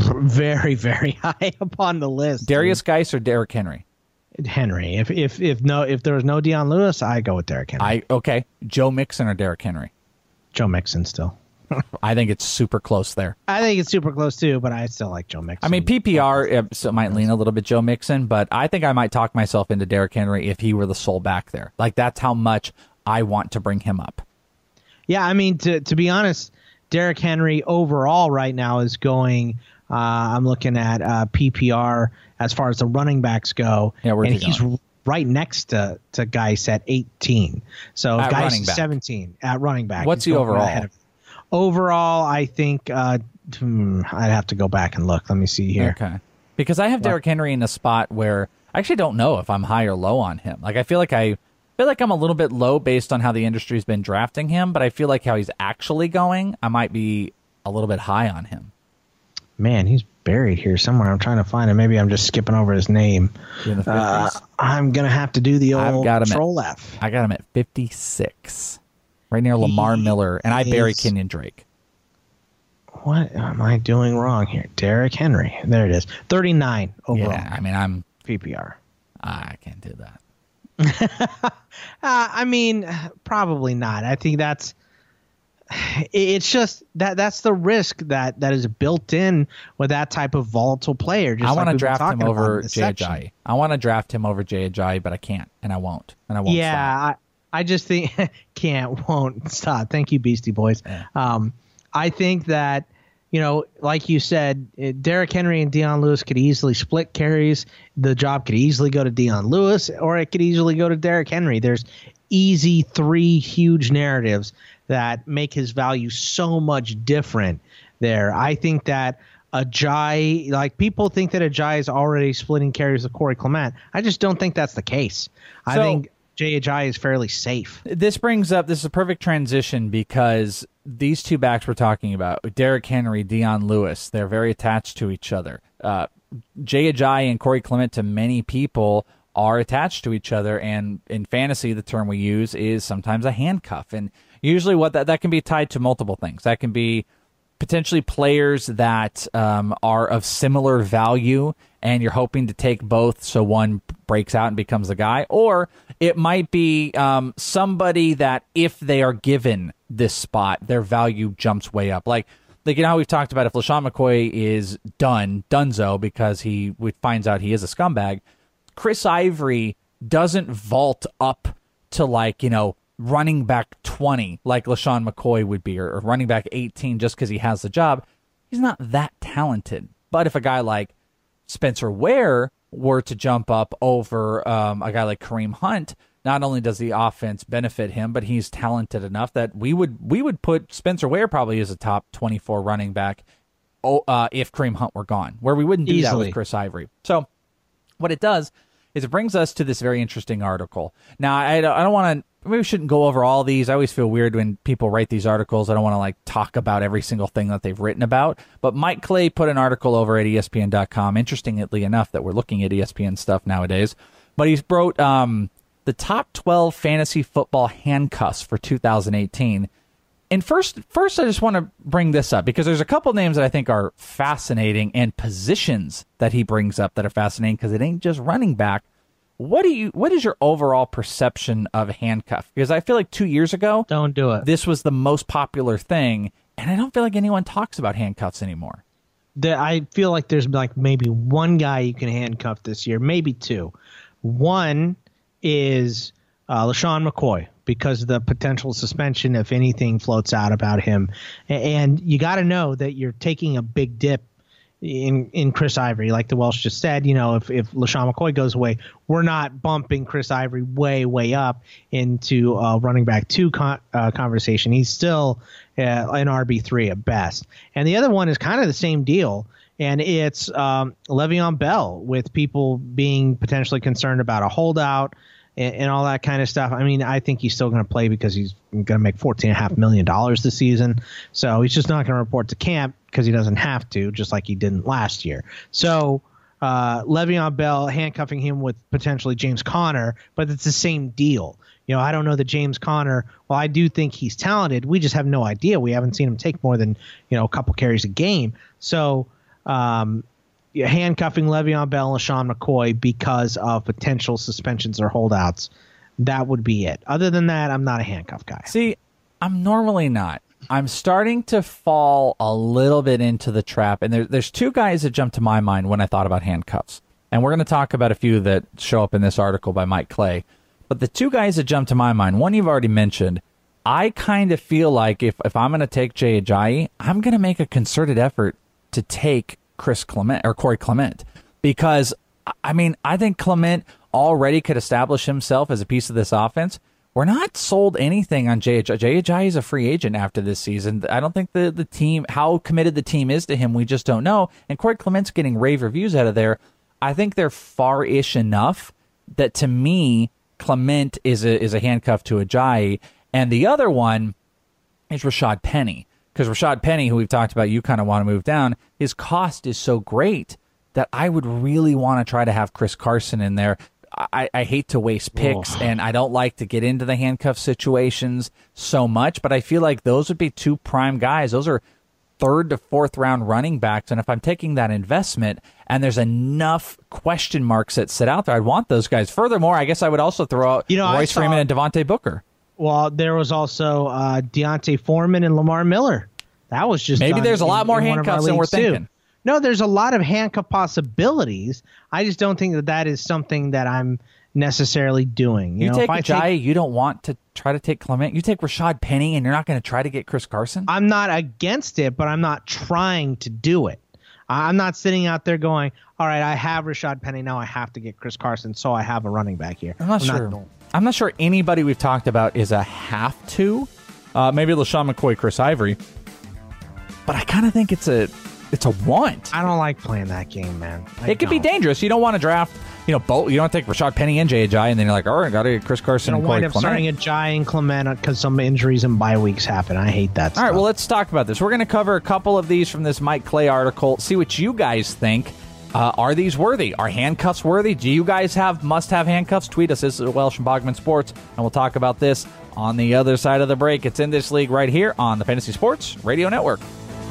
Very, very high up on the list. Darius Geis or Derrick Henry? Henry. If if if no if there was no Dion Lewis, I go with Derrick Henry. I okay. Joe Mixon or Derrick Henry? Joe Mixon still. I think it's super close there. I think it's super close too, but I still like Joe Mixon. I mean, P P R it so might lean a little bit Joe Mixon, but I think I might talk myself into Derrick Henry if he were the sole back there. Like, that's how much I want to bring him up. Yeah, I mean, to to be honest, Derrick Henry overall right now is going. Uh, I'm looking at uh, P P R as far as the running backs go, yeah, and he he's going? right next to to Geis at eighteen. So at Geis is seventeen at running back. What's he's the overall? Overall, I think uh, hmm, I'd have to go back and look. Let me see here. Okay, because I have Derrick Henry in a spot where I actually don't know if I'm high or low on him. Like, I feel like I feel like I'm a little bit low based on how the industry's been drafting him, but I feel like how he's actually going, I might be a little bit high on him. Man, he's buried here somewhere. I'm trying to find him. Maybe I'm just skipping over his name. Uh, I'm going to have to do the old Control F. I got him at fifty-six, right near Lamar he Miller, and I bury Kenyon Drake. What am I doing wrong here? Derrick Henry. There it is. thirty-nine overall. Yeah, I mean, I'm P P R. I can't do that. uh, I mean, probably not. I think that's it's just that that's the risk that, that is built in with that type of volatile player. Just I want like to draft him over Jay section. Ajayi. I want to draft him over Jay Ajayi, but I can't, and I won't, and I won't. Yeah, I, I just think can't, won't stop. Thank you, Beastie Boys. Yeah. Um, I think that, you know, like you said, Derrick Henry and Dion Lewis could easily split carries. The job could easily go to Dion Lewis, or it could easily go to Derrick Henry. There's easy three huge narratives that make his value so much different there. I think that Ajayi, like people think that Ajayi is already splitting carries with Corey Clement. I just don't think that's the case. I So- think Jay Ajayi is fairly safe. This brings up, this is a perfect transition because these two backs we're talking about, Derrick Henry, Dion Lewis, they're very attached to each other. Uh, Jay Ajayi and Corey Clement, to many people, are attached to each other, and in fantasy, the term we use is sometimes a handcuff. And usually what that, that can be tied to multiple things. That can be potentially players that um, are of similar value, and you're hoping to take both so one breaks out and becomes the guy. Or it might be um, somebody that if they are given this spot, their value jumps way up. Like, like you know how we've talked about if LaShawn McCoy is done, donezo, because he finds out he is a scumbag, Chris Ivory doesn't vault up to, like, you know, running back twenty like LaShawn McCoy would be, or, or running back eighteen just because he has the job. He's not that talented. But if a guy like Spencer Ware were to jump up over um, a guy like Kareem Hunt, not only does the offense benefit him, but he's talented enough that we would we would put Spencer Ware probably as a top twenty-four running back oh, uh, if Kareem Hunt were gone, where we wouldn't do Easily. that with Chris Ivory. So what it does is it brings us to this very interesting article. Now, I, I don't want to, maybe we shouldn't go over all these. I always feel weird when people write these articles. I don't want to like talk about every single thing that they've written about. But Mike Clay put an article over at E S P N dot com, interestingly enough that we're looking at E S P N stuff nowadays. But he's wrote um, the top twelve fantasy football handcuffs for two thousand eighteen. And first, first, I just want to bring this up because there's a couple names that I think are fascinating and positions that he brings up that are fascinating because it ain't just running back. What do you? What is your overall perception of handcuff? Because I feel like two years ago, don't do it. This was the most popular thing, and I don't feel like anyone talks about handcuffs anymore. The, I feel like there's like maybe one guy you can handcuff this year, maybe two. One is uh, LaShawn McCoy, because of the potential suspension if anything floats out about him. And you got to know that you're taking a big dip in in Chris Ivory. Like the Welsh just said, you know, if, if LaShawn McCoy goes away, we're not bumping Chris Ivory way, way up into uh, running back two con- uh, conversation. He's still uh, an R B three at best. And the other one is kind of the same deal. And it's um, Le'Veon Bell, with people being potentially concerned about a holdout and, and all that kind of stuff. I mean, I think he's still going to play because he's going to make fourteen point five million dollars this season. So he's just not going to report to camp because he doesn't have to, just like he didn't last year. So uh, Le'Veon Bell, handcuffing him with potentially James Conner, but it's the same deal. You know, I don't know that James Conner, well, I do think he's talented. We just have no idea. We haven't seen him take more than, you know, a couple carries a game. So um, handcuffing Le'Veon Bell and LaShawn McCoy because of potential suspensions or holdouts, that would be it. Other than that, I'm not a handcuff guy. See, I'm normally not. I'm starting to fall a little bit into the trap. And there, there's two guys that jumped to my mind when I thought about handcuffs. And we're going to talk about a few that show up in this article by Mike Clay. But the two guys that jumped to my mind, one you've already mentioned, I kind of feel like if, if I'm going to take Jay Ajayi, I'm going to make a concerted effort to take Chris Clement or Corey Clement. Because, I mean, I think Clement already could establish himself as a piece of this offense. We're not sold anything on Jay Ajayi. Jay Ajayi is a free agent after this season. I don't think the, the team, how committed the team is to him, we just don't know. And Corey Clement's getting rave reviews out of there. I think they're far-ish enough that, to me, Clement is a is a handcuff to Ajayi. And the other one is Rashad Penny. Because Rashad Penny, who we've talked about, you kind of want to move down, his cost is so great that I would really want to try to have Chris Carson in there. I, I hate to waste picks, oh. and I don't like to get into the handcuff situations so much, but I feel like those would be two prime guys. Those are third to fourth round running backs, and if I'm taking that investment and there's enough question marks that sit out there, I'd want those guys. Furthermore, I guess I would also throw out you know, Royce saw, Freeman and Devontae Booker. Well, there was also uh, Deontay Foreman and Lamar Miller. That was just maybe there's a lot in, more in handcuffs than we're thinking. Too. No, there's a lot of handcuff possibilities. I just don't think that that is something that I'm necessarily doing. You, you know, take if Ajayi, take, you don't want to try to take Clement. You take Rashad Penny, and you're not going to try to get Chris Carson? I'm not against it, but I'm not trying to do it. I'm not sitting out there going, all right, I have Rashad Penny, now I have to get Chris Carson, so I have a running back here. I'm not I'm sure. Not I'm not sure anybody we've talked about is a have to. Uh, maybe LaShawn McCoy, Chris Ivory. But I kind of think it's a it's a want. I don't like playing that game, man. I it could don't. be dangerous. You don't want to draft, you know, both. You don't take Rashad Penny and Jay Ajayi, and then you're like, all right, got to get Chris Carson and Corey Clement. Starting Ajayi and Clement because some injuries and bye weeks happen. I hate that All stuff. right, well, let's talk about this. We're going to cover a couple of these from this Mike Clay article, see what you guys think. Uh, are these worthy? Are handcuffs worthy? Do you guys have must-have handcuffs? Tweet us. This is Welsh from Bogman Sports, and we'll talk about this on the other side of the break. It's In This League right here on the Fantasy Sports Radio Network.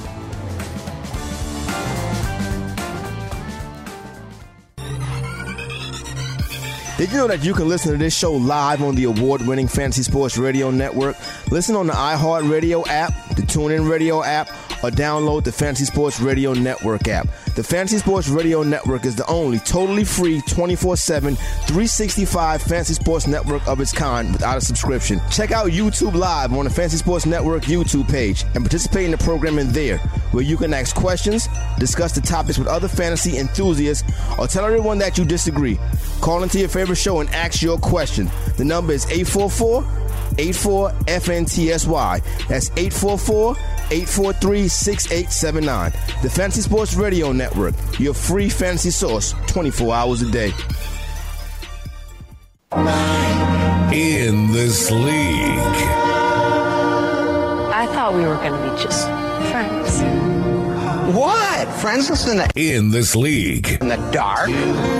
Did you know that you can listen to this show live on the award-winning Fantasy Sports Radio Network? Listen on the iHeartRadio app, the TuneIn Radio app, or download the Fantasy Sports Radio Network app. The Fantasy Sports Radio Network is the only totally free twenty-four seven, three sixty-five Fantasy Sports Network of its kind without a subscription. Check out YouTube Live on the Fantasy Sports Network YouTube page and participate in the programming there, where you can ask questions, discuss the topics with other fantasy enthusiasts, or tell everyone that you disagree. Call into your favorite show and ask your question. The number is eight four four, eight four, F N T S Y. That's eight four four, eight four three, six eight seven nine. The Fantasy Sports Radio Network, your free fantasy source twenty-four hours a day. In This League. I thought we were going to be just friends. What? Friends listen to In This League. In the dark?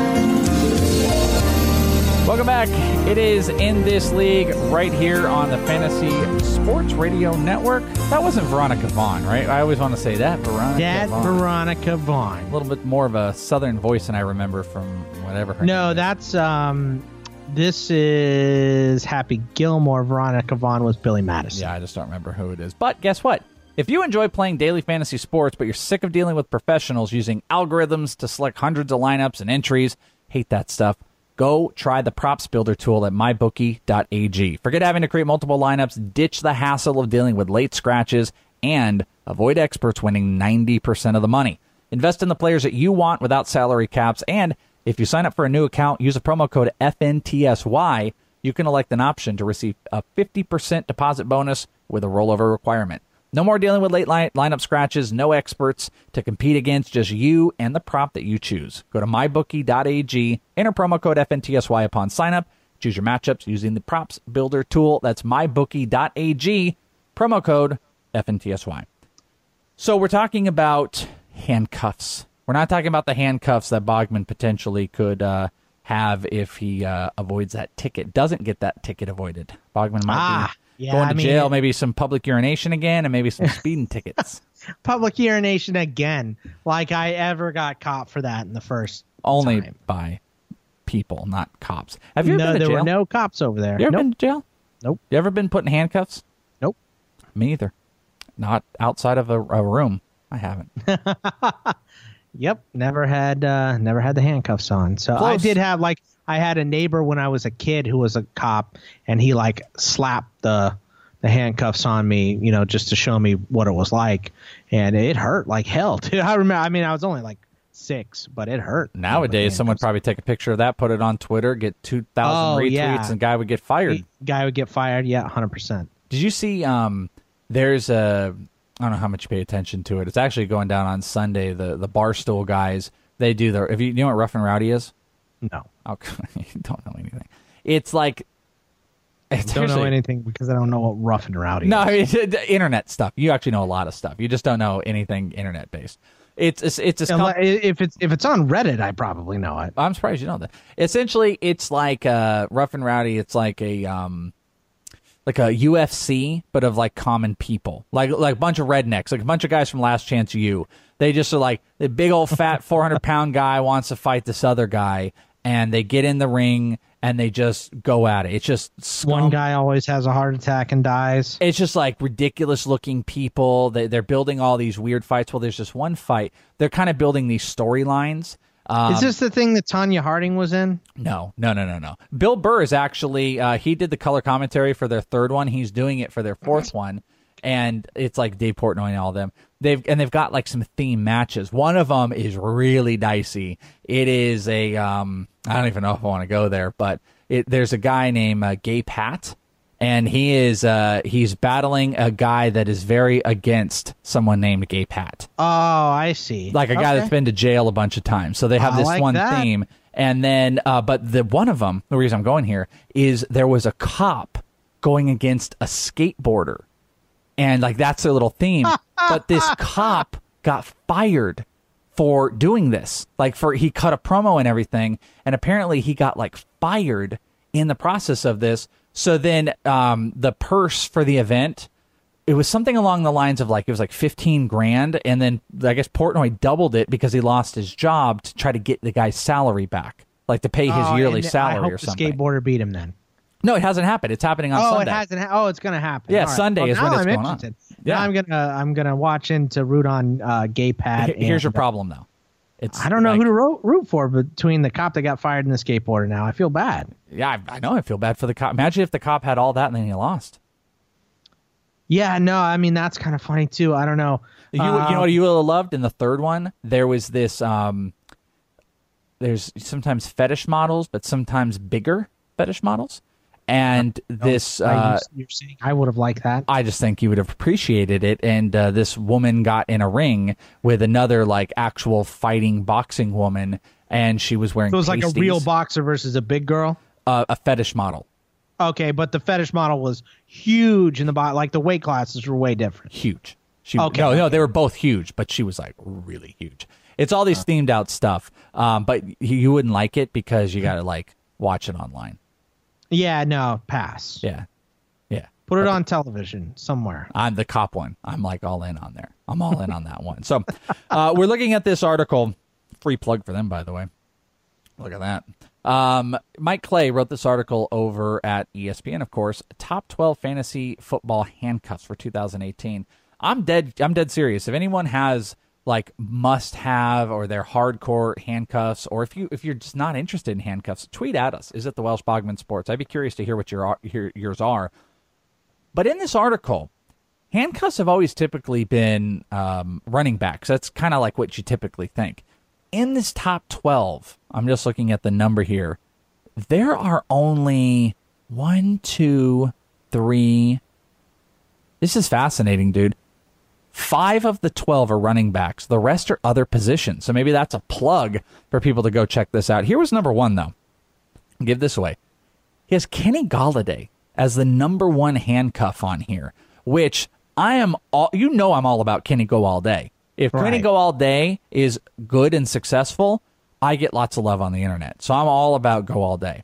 Welcome back. It is In This League right here on the Fantasy Sports Radio Network. That wasn't Veronica Vaughn, right? I always want to say that. Veronica that Vaughn. Veronica Vaughn. A little bit more of a southern voice than I remember from whatever her No, name that's, um, this is Happy Gilmore. Veronica Vaughn was Billy Madison. Yeah, I just don't remember who it is. But guess what? If you enjoy playing daily fantasy sports, but you're sick of dealing with professionals using algorithms to select hundreds of lineups and entries, hate that stuff, go try the props builder tool at my bookie dot a g. Forget having to create multiple lineups, ditch the hassle of dealing with late scratches, and avoid experts winning ninety percent of the money. Invest in the players that you want without salary caps, and if you sign up for a new account, use a promo code F N T S Y, you can elect an option to receive a fifty percent deposit bonus with a rollover requirement. No more dealing with late line- lineup scratches, no experts to compete against, just you and the prop that you choose. Go to my bookie dot a g, enter promo code F N T S Y upon sign up, choose your matchups using the props builder tool. That's my bookie dot a g, promo code F N T S Y. So we're talking about handcuffs. We're not talking about the handcuffs that Bogman potentially could uh, have if he uh, avoids that ticket, doesn't get that ticket avoided. Bogman might ah. be Yeah, going to I mean, jail, maybe some public urination again, and maybe some speeding tickets. Public urination again. Like I ever got caught for that in the first Only time. by people, not cops. Have you ever no, been to there jail? were no cops over there. You ever nope. been to jail? Nope. You ever been put in handcuffs? Nope. Me either. not outside of a, a room. I haven't. Yep, never had uh, never had the handcuffs on. So Close. I did have like I had a neighbor when I was a kid who was a cop, and he like slapped the the handcuffs on me, you know, just to show me what it was like, and it hurt like hell, dude. I remember. I mean, I was only like six, but it hurt. Nowadays, someone would probably take a picture of that, put it on Twitter, get two thousand Oh, retweets, yeah. and guy would get fired. Guy would get fired. Yeah, one hundred percent. Did you see? Um, there's a. I don't know how much you pay attention to it. It's actually going down on Sunday. The the Barstool guys, they do their. If you, you know what Rough and Rowdy is? No. Okay, you don't know anything. It's like. It's don't actually, know anything because I don't know what Rough and Rowdy No, is. it's, it's internet stuff. You actually know a lot of stuff. You just don't know anything internet based. It's it's it's, it's Unless- if it's if it's on Reddit, I probably know it. I'm surprised you know that. Essentially, it's like uh, Rough and Rowdy. It's like a um, like a U F C, but of like common people, like like a bunch of rednecks, like a bunch of guys from Last Chance U. They just are like the big old fat four hundred pound guy wants to fight this other guy, and they get in the ring and they just go at it. It's just scum. One guy always has a heart attack and dies. It's just like ridiculous looking people. They, they're building all these weird fights. Well, there's just one fight. They're kind of building these storylines. Um, Is this the thing that Tanya Harding was in? No, no, no, no, no. Bill Burr is actually, uh, he did the color commentary for their third one. He's doing it for their fourth one. And it's like Dave Portnoy and all of them. They've and they've got like some theme matches. One of them is really dicey. It is a um, I don't even know if I want to go there, but it, there's a guy named uh, Gay Pat, and he is uh, he's battling a guy that is very against someone named Gay Pat. Oh, I see. Like a guy Okay. that's been to jail a bunch of times. So they have I this like one that. theme. And then, uh, but the one of them, the reason I'm going here is there was a cop going against a skateboarder. And like, that's their little theme. But this cop got fired for doing this. Like for, he cut a promo and everything. And apparently he got like fired in the process of this. So then, um, the purse for the event, it was something along the lines of like, it was like fifteen grand. And then I guess Portnoy doubled it because he lost his job to try to get the guy's salary back, like to pay his Oh, yearly and I salary hope or the something. skateboarder beat him then. No, it hasn't happened. It's happening on oh, Sunday. it hasn't. Ha- oh, it's going to happen. Yeah, All right. Sunday Well, is now when it's I'm going on. interested. Yeah. Now I'm gonna I'm gonna watch in to root on uh, Gay Pat. Here- Here's and, your problem though. It's I don't know like- who to root, root for between the cop that got fired and the skateboarder. Now I feel bad. Yeah, I, I know. I feel bad for the cop. Imagine if the cop had all that and then he lost. Yeah, no, I mean that's kind of funny too. I don't know. You, Uh, you know what you would have loved in the third one? There was this. Um, there's sometimes fetish models, but sometimes bigger fetish models, and this. uh, Uh, you- you're saying I would have liked that. I just think you would have appreciated it. And uh, this woman got in a ring with another like actual fighting boxing woman, and she was wearing. So it was like a pasties. real boxer versus a big girl. uh, a fetish model. Okay, but the fetish model was huge in the body. Like the weight classes were way different. Huge. She, Okay. No, no, they were both huge, but she was like really huge. It's all these themed out stuff, um, but you, you wouldn't like it because you got to like watch it online. Yeah, no, pass. Yeah, yeah. Put it on television somewhere. I'm the cop one. I'm like all in on there. I'm all in on that one. So uh, we're looking at this article. Free plug for them, by the way. Look at that. Um, Mike Clay wrote this article over at E S P N, of course. Top twelve fantasy football handcuffs for two thousand eighteen. I'm dead. I'm dead serious. If anyone has like must have or their hardcore handcuffs, or if you if you're just not interested in handcuffs, tweet at us. Is it the Welsh Bogman Sports? I'd be curious to hear what your hear, yours are. But in this article, handcuffs have always typically been um, running backs. That's kind of like what you typically think. In this top twelve, I'm just looking at the number here. There are only one, two, three. This is fascinating, dude. Five of the twelve are running backs. The rest are other positions. So maybe that's a plug for people to go check this out. Here was number one, though. Give this away. He has Kenny Golladay as the number one handcuff on here, which I am all, you know, I'm all about Kenny Go All Day. If Right. Kenny Go All Day is good and successful, I get lots of love on the internet. So I'm all about Go All Day.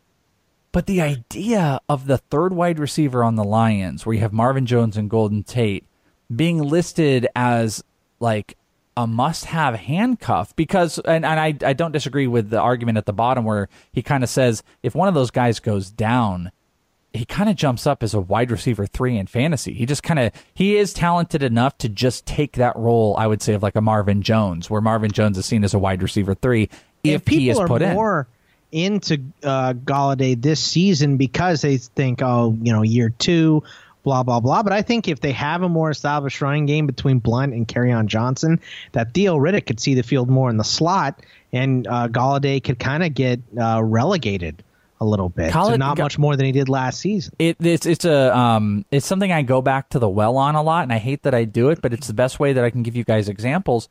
But the idea of the third wide receiver on the Lions, where you have Marvin Jones and Golden Tate, being listed as like a must-have handcuff, because, and, and I, I don't disagree with the argument at the bottom where he kind of says if one of those guys goes down, he kind of jumps up as a wide receiver three in fantasy. He just kind of, he is talented enough to just take that role, I would say, of like a Marvin Jones, where Marvin Jones is seen as a wide receiver three if, if he is put are in. More into uh, Golladay this season because they think, oh, you know, year two, blah, blah, blah. But I think if they have a more established running game between Blunt and Kerryon Johnson, that Theo Riddick could see the field more in the slot, and uh, Golladay could kind of get uh, relegated a little bit. Call so it, not go, much more than he did last season. It, it's it's a um it's something I go back to the well on a lot, and I hate that I do it, but it's the best way that I can give you guys examples.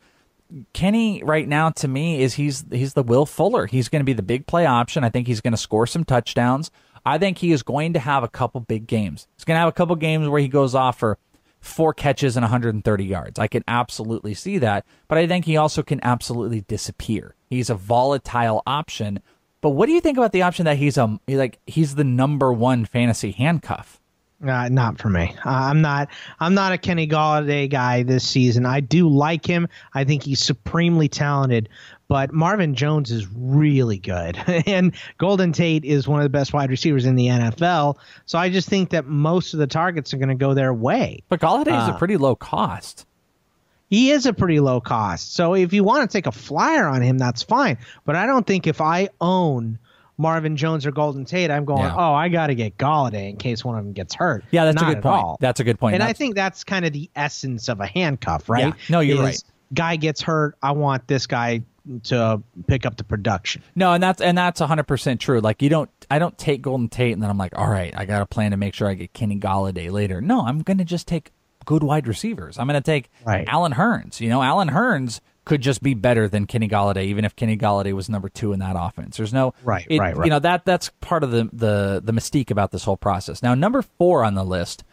Kenny right now to me is he's he's the Will Fuller. He's going to be the big play option. I think he's going to score some touchdowns. I think he is going to have a couple big games. He's going to have a couple games where he goes off for four catches and one hundred thirty yards. I can absolutely see that, but I think he also can absolutely disappear. He's a volatile option. But what do you think about the option that he's um like he's the number one fantasy handcuff? Uh, not for me. Uh, I'm not. I'm not a Kenny Golladay guy this season. I do like him. I think he's supremely talented. But Marvin Jones is really good, and Golden Tate is one of the best wide receivers in the N F L. So I just think that most of the targets are going to go their way. But Golladay is uh, a pretty low cost. He is a pretty low cost. So if you want to take a flyer on him, that's fine. But I don't think if I own Marvin Jones or Golden Tate, I'm going, yeah. oh, I got to get Golladay in case one of them gets hurt. Yeah, that's Not a good point. All. That's a good point. And that's... I think that's kind of the essence of a handcuff, right? Yeah. No, you're Is right. Guy gets hurt, I want this guy to pick up the production. No, and that's and that's one hundred percent true. Like you don't, I don't take Golden Tate and then I'm like, all right, I got a plan to make sure I get Kenny Golladay later. No, I'm going to just take good wide receivers. I'm going to take right. Allen Hurns. You know, Allen Hurns could just be better than Kenny Golladay, even if Kenny Golladay was number two in that offense. There's no right, it, right, right. You know that that's part of the, the the mystique about this whole process. Now, number four on the list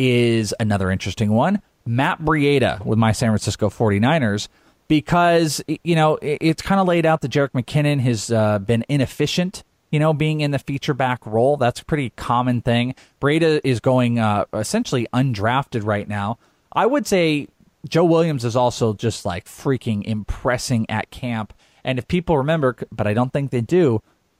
is another interesting one, Matt Breida with my San Francisco forty-niners, because you know it, it's kind of laid out that Jerick McKinnon has uh, been inefficient. You know, being in the feature back role, that's a pretty common thing. Breida is going uh, essentially undrafted right now. I would say Joe Williams is also just like freaking impressing at camp. And if people remember, but I don't think they do,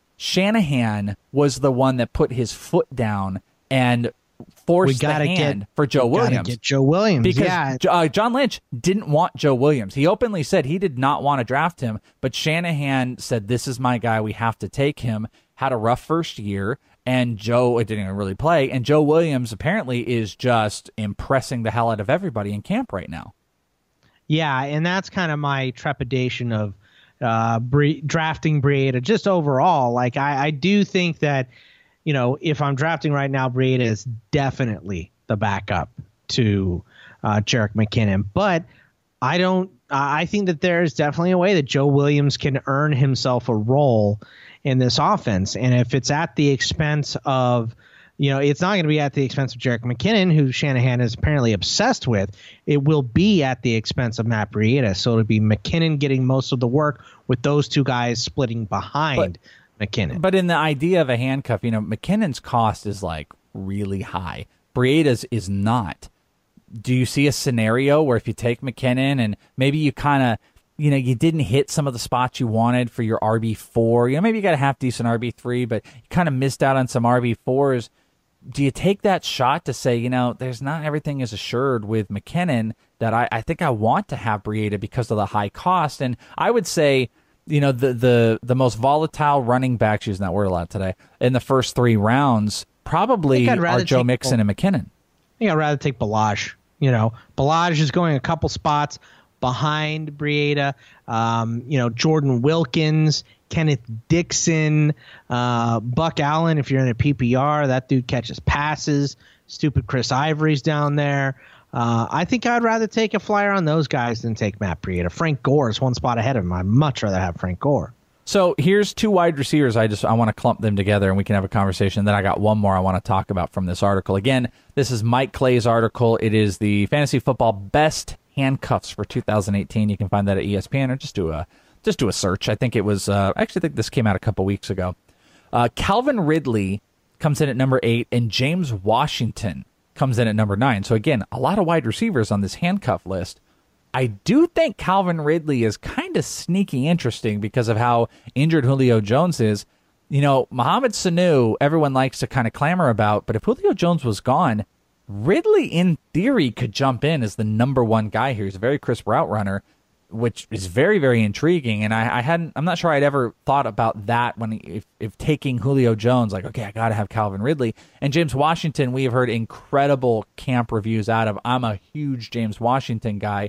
Shanahan was the one that put his foot down and forced the hand get, for Joe we Williams. Gotta get Joe Williams, because yeah. uh, John Lynch didn't want Joe Williams. He openly said he did not want to draft him, but Shanahan said, this is my guy, we have to take him. Had a rough first year, and Joe it didn't even really play, and Joe Williams apparently is just impressing the hell out of everybody in camp right now. Yeah, and that's kind of my trepidation of uh, Bre- drafting Breida just overall. Like, I, I do think that, you know, if I'm drafting right now, Breida is definitely the backup to uh, Jerick McKinnon. But I don't – I think that there is definitely a way that Joe Williams can earn himself a role in this offense. And if it's at the expense of – you know, it's not going to be at the expense of Jerick McKinnon, who Shanahan is apparently obsessed with. It will be at the expense of Matt Breida. So it'll be McKinnon getting most of the work with those two guys splitting behind but, McKinnon. But in the idea of a handcuff, you know, McKinnon's cost is like really high. Breida's is not. Do you see a scenario where if you take McKinnon and maybe you kind of, you know, you didn't hit some of the spots you wanted for your R B four, you know, maybe you got a half decent R B three, but you kind of missed out on some R B fours. Do you take that shot to say, you know, there's not everything is assured with McKinnon, that I, I think I want to have Breida because of the high cost? And I would say, you know, the the the most volatile running backs, using that word a lot today, in the first three rounds probably are Joe Mixon and McKinnon. I think I'd rather take Ballage. You know, Ballage is going a couple spots behind Breida. Um, you know, Jordan Wilkins, Kenneth Dixon, uh, Buck Allen, if you're in a P P R, that dude catches passes. Stupid Chris Ivory's down there. Uh, I think I'd rather take a flyer on those guys than take Matt Breida. Frank Gore is one spot ahead of him. I'd much rather have Frank Gore. So here's two wide receivers. I just I want to clump them together and we can have a conversation. Then I got one more I want to talk about from this article. Again, this is Mike Clay's article. It is the Fantasy Football Best Handcuffs for two thousand eighteen. You can find that at E S P N or just do a just do a search. I think it was uh, I actually think this came out a couple weeks ago. Uh, Calvin Ridley comes in at number eight, and James Washington comes in at number nine. So again, a lot of wide receivers on this handcuff list. I do think Calvin Ridley is kind of sneaky interesting because of how injured Julio Jones is. you know, Mohamed Sanu, everyone likes to kind of clamor about, but if Julio Jones was gone, Ridley, in theory, could jump in as the number one guy here. He's a very crisp route runner, which is very, very intriguing. And I, I hadn't, I'm not sure I'd ever thought about that when if, if taking Julio Jones, like, okay, I got to have Calvin Ridley. And James Washington, we have heard incredible camp reviews out of. I'm a huge James Washington guy.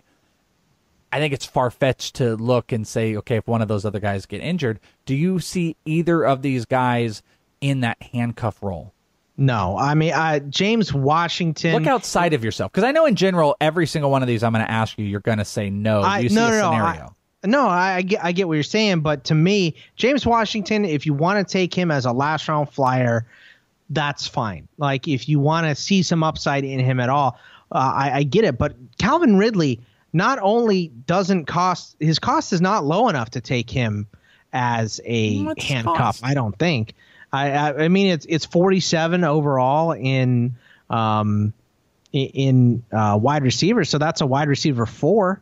I think it's far-fetched to look and say, okay, if one of those other guys get injured, do you see either of these guys in that handcuff role? No, I mean, uh, James Washington. Look outside of yourself, because I know in general, every single one of these I'm going to ask you, you're going to say no. Do you I, see no, a no, scenario? No, I, no I, I, get, I get what you're saying, but to me, James Washington, if you want to take him as a last-round flyer, that's fine. Like, if you want to see some upside in him at all, uh, I, I get it. But Calvin Ridley not only doesn't cost – his cost is not low enough to take him as a What's handcuff, cost? I don't think. I, I, I mean, it's it's forty-seven overall in um in, in uh, wide receivers, so that's a wide receiver four.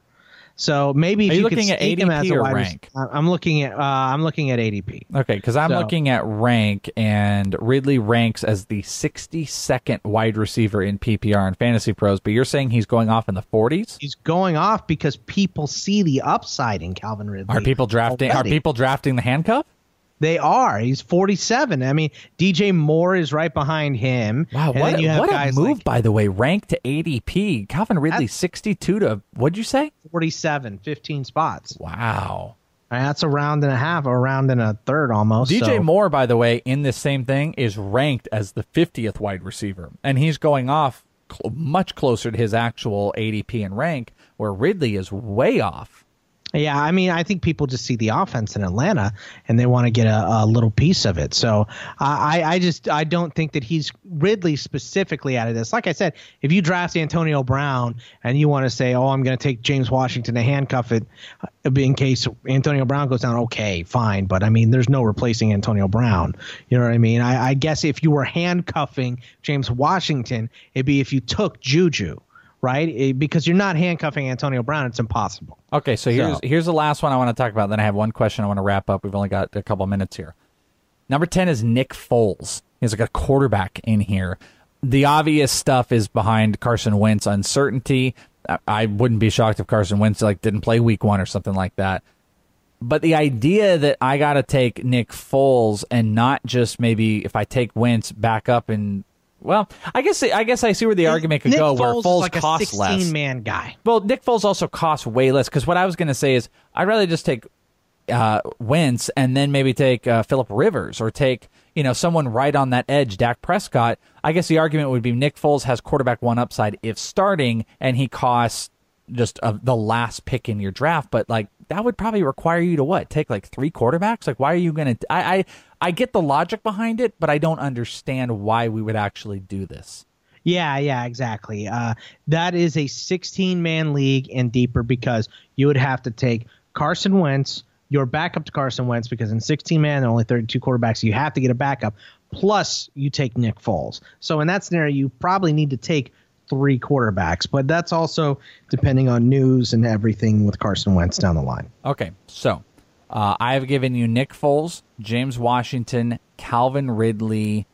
So maybe if Are you you looking could at stake him A D P as a or wide rank? rec- I'm looking at uh, I'm looking at A D P. Okay, because I'm So- looking at rank, and Ridley ranks as the sixty-second wide receiver in P P R and Fantasy Pros, but you're saying he's going off in the forties? He's going off because people see the upside in Calvin Ridley. Are people drafting? already. Are people drafting the handcuff? They are. He's forty-seven. I mean, D J Moore is right behind him. Wow, and what, then you have what a guys move, like by the way. Rank to A D P. Calvin Ridley, sixty-two to, what'd you say? forty-seven, fifteen spots. Wow. And that's a round and a half, or a round and a third almost. D J so. Moore, by the way, in this same thing, is ranked as the fiftieth wide receiver. And he's going off cl- much closer to his actual A D P and rank, where Ridley is way off. Yeah, I mean, I think people just see the offense in Atlanta and they want to get a, a little piece of it. So I, I just I don't think that he's Ridley specifically out of this. Like I said, if you draft Antonio Brown and you want to say, oh, I'm going to take James Washington to handcuff it in case Antonio Brown goes down, okay, fine. But I mean, there's no replacing Antonio Brown. You know what I mean? I, I guess if you were handcuffing James Washington, it'd be if you took Juju. Right, it, because you're not handcuffing Antonio Brown. It's impossible. Okay, so here's So- here's the last one I want to talk about. Then I have one question I want to wrap up. We've only got a couple of minutes here. Number ten is Nick Foles. He's like a quarterback in here. The obvious stuff is behind Carson Wentz uncertainty. I, I wouldn't be shocked if Carson Wentz like didn't play week one or something like that. But the idea that I got to take Nick Foles and not just maybe if I take Wentz back up and well, I guess I guess I see where the argument could Nick go, Foles where is Foles like costs a less. sixteen-man guy. Well, Nick Foles also costs way less, because what I was going to say is I'd rather just take uh, Wentz and then maybe take uh, Phillip Rivers or take you know someone right on that edge, Dak Prescott. I guess the argument would be Nick Foles has quarterback one upside if starting, and he costs just uh, the last pick in your draft. But like that would probably require you to what take like three quarterbacks. Like why are you going to? I, I I get the logic behind it, but I don't understand why we would actually do this. Yeah, yeah, exactly. Uh, that is a sixteen-man league and deeper because you would have to take Carson Wentz, your backup to Carson Wentz, because in sixteen-man there are only thirty-two quarterbacks. So you have to get a backup. Plus, you take Nick Foles. So in that scenario, you probably need to take three quarterbacks. But that's also depending on news and everything with Carson Wentz down the line. Okay, so uh, I have given you Nick Foles, James Washington, Calvin Ridley,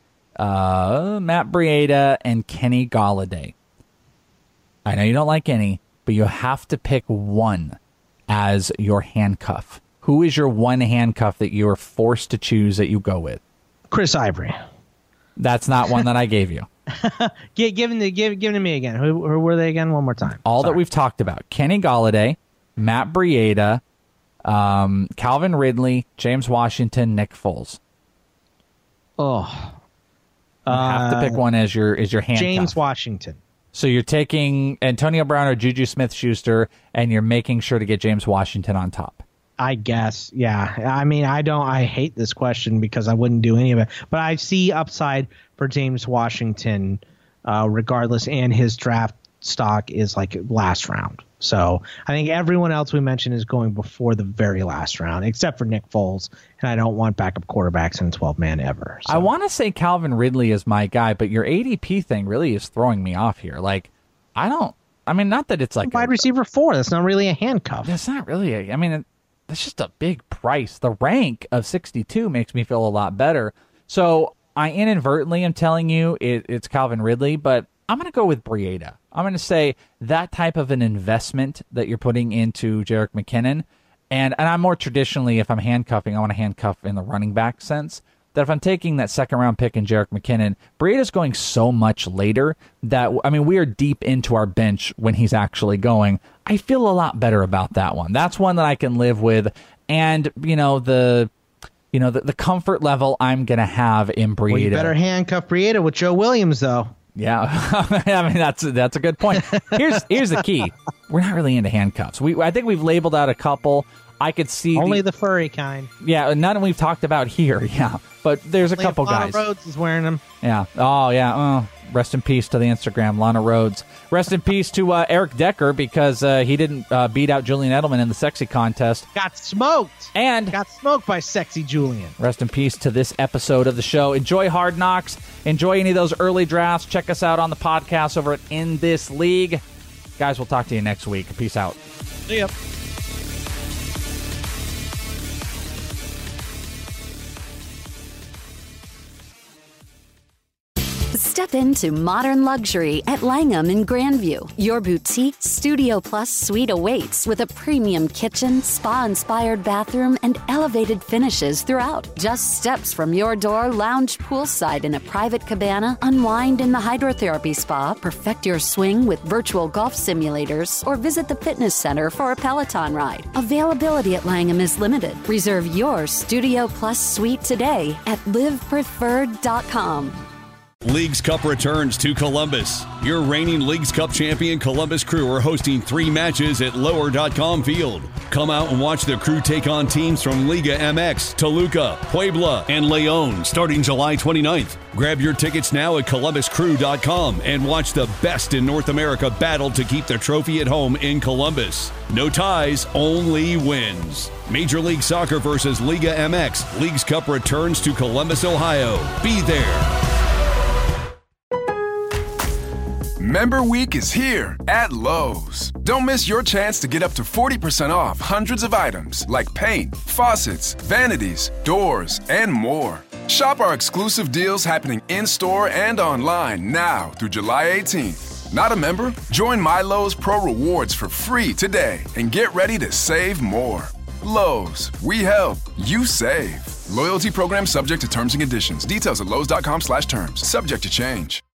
Uh, Matt Breida, and Kenny Golladay. I know you don't like any, but you have to pick one as your handcuff. Who is your one handcuff that you are forced to choose that you go with? Chris Ivory. That's not one that I gave you. give, give, them the, give, give them to me again. Who, who were they again? One more time. All Sorry. that we've talked about. Kenny Golladay, Matt Breida, um, Calvin Ridley, James Washington, Nick Foles. Oh. You have to pick one as your as your handcuff. James Washington. So you're taking Antonio Brown or Juju Smith-Schuster, and you're making sure to get James Washington on top. I guess, yeah. I mean, I don't. I hate this question because I wouldn't do any of it. But I see upside for James Washington, uh, regardless, and his draft stock is like last round. So I think everyone else we mentioned is going before the very last round, except for Nick Foles. And I don't want backup quarterbacks in twelve man ever. So. I want to say Calvin Ridley is my guy, but your A D P thing really is throwing me off here. Like, I don't. I mean, not that it's like wide a, receiver four. That's not really a handcuff. That's not really. A, I mean, it, that's just a big price. The rank of sixty-two makes me feel a lot better. So I inadvertently am telling you it, it's Calvin Ridley, but I'm going to go with Breida. I'm going to say that type of an investment that you're putting into Jerick McKinnon, and, and I'm more traditionally, if I'm handcuffing, I want to handcuff in the running back sense, that if I'm taking that second-round pick in Jerick McKinnon, Breida's going so much later that, I mean, we are deep into our bench when he's actually going. I feel a lot better about that one. That's one that I can live with, and, you know, the... You know, the, the comfort level I'm going to have in Breida. Well, you better handcuff Breida with Joe Williams, though. Yeah, I mean, that's that's a good point. Here's here's the key. We're not really into handcuffs. We I think we've labeled out a couple. I could see only the, the furry kind. Yeah, none we've talked about here. Yeah, but there's a only couple Lana guys. Rhodes is wearing them. Yeah. Oh, yeah. Oh, rest in peace to the Instagram, Lana Rhodes. Rest in peace to uh, Eric Decker because uh, he didn't uh, beat out Julian Edelman in the sexy contest. Got smoked. And got smoked by sexy Julian. Rest in peace to this episode of the show. Enjoy Hard Knocks. Enjoy any of those early drafts. Check us out on the podcast over at In This League. Guys, we'll talk to you next week. Peace out. See ya. Step into modern luxury at Langham in Grandview. Your boutique Studio Plus suite awaits with a premium kitchen, spa-inspired bathroom, and elevated finishes throughout. Just steps from your door, lounge poolside in a private cabana, unwind in the hydrotherapy spa, perfect your swing with virtual golf simulators, or visit the fitness center for a Peloton ride. Availability at Langham is limited. Reserve your Studio Plus suite today at live preferred dot com. Leagues Cup returns to Columbus. Your reigning Leagues Cup champion Columbus Crew are hosting three matches at lower dot com field. Come out and watch the Crew take on teams from Liga M X, Toluca, Puebla, and León starting July twenty-ninth. Grab your tickets now at columbus crew dot com and watch the best in North America battle to keep the trophy at home in Columbus. No ties, only wins. Major League Soccer versus Liga M X. Leagues Cup returns to Columbus, Ohio. Be there. Member Week is here at Lowe's. Don't miss your chance to get up to forty percent off hundreds of items like paint, faucets, vanities, doors, and more. Shop our exclusive deals happening in-store and online now through July eighteenth. Not a member? Join My Lowe's Pro Rewards for free today and get ready to save more. Lowe's, we help, you save. Loyalty program subject to terms and conditions. Details at lowes dot com slash terms. Subject to change.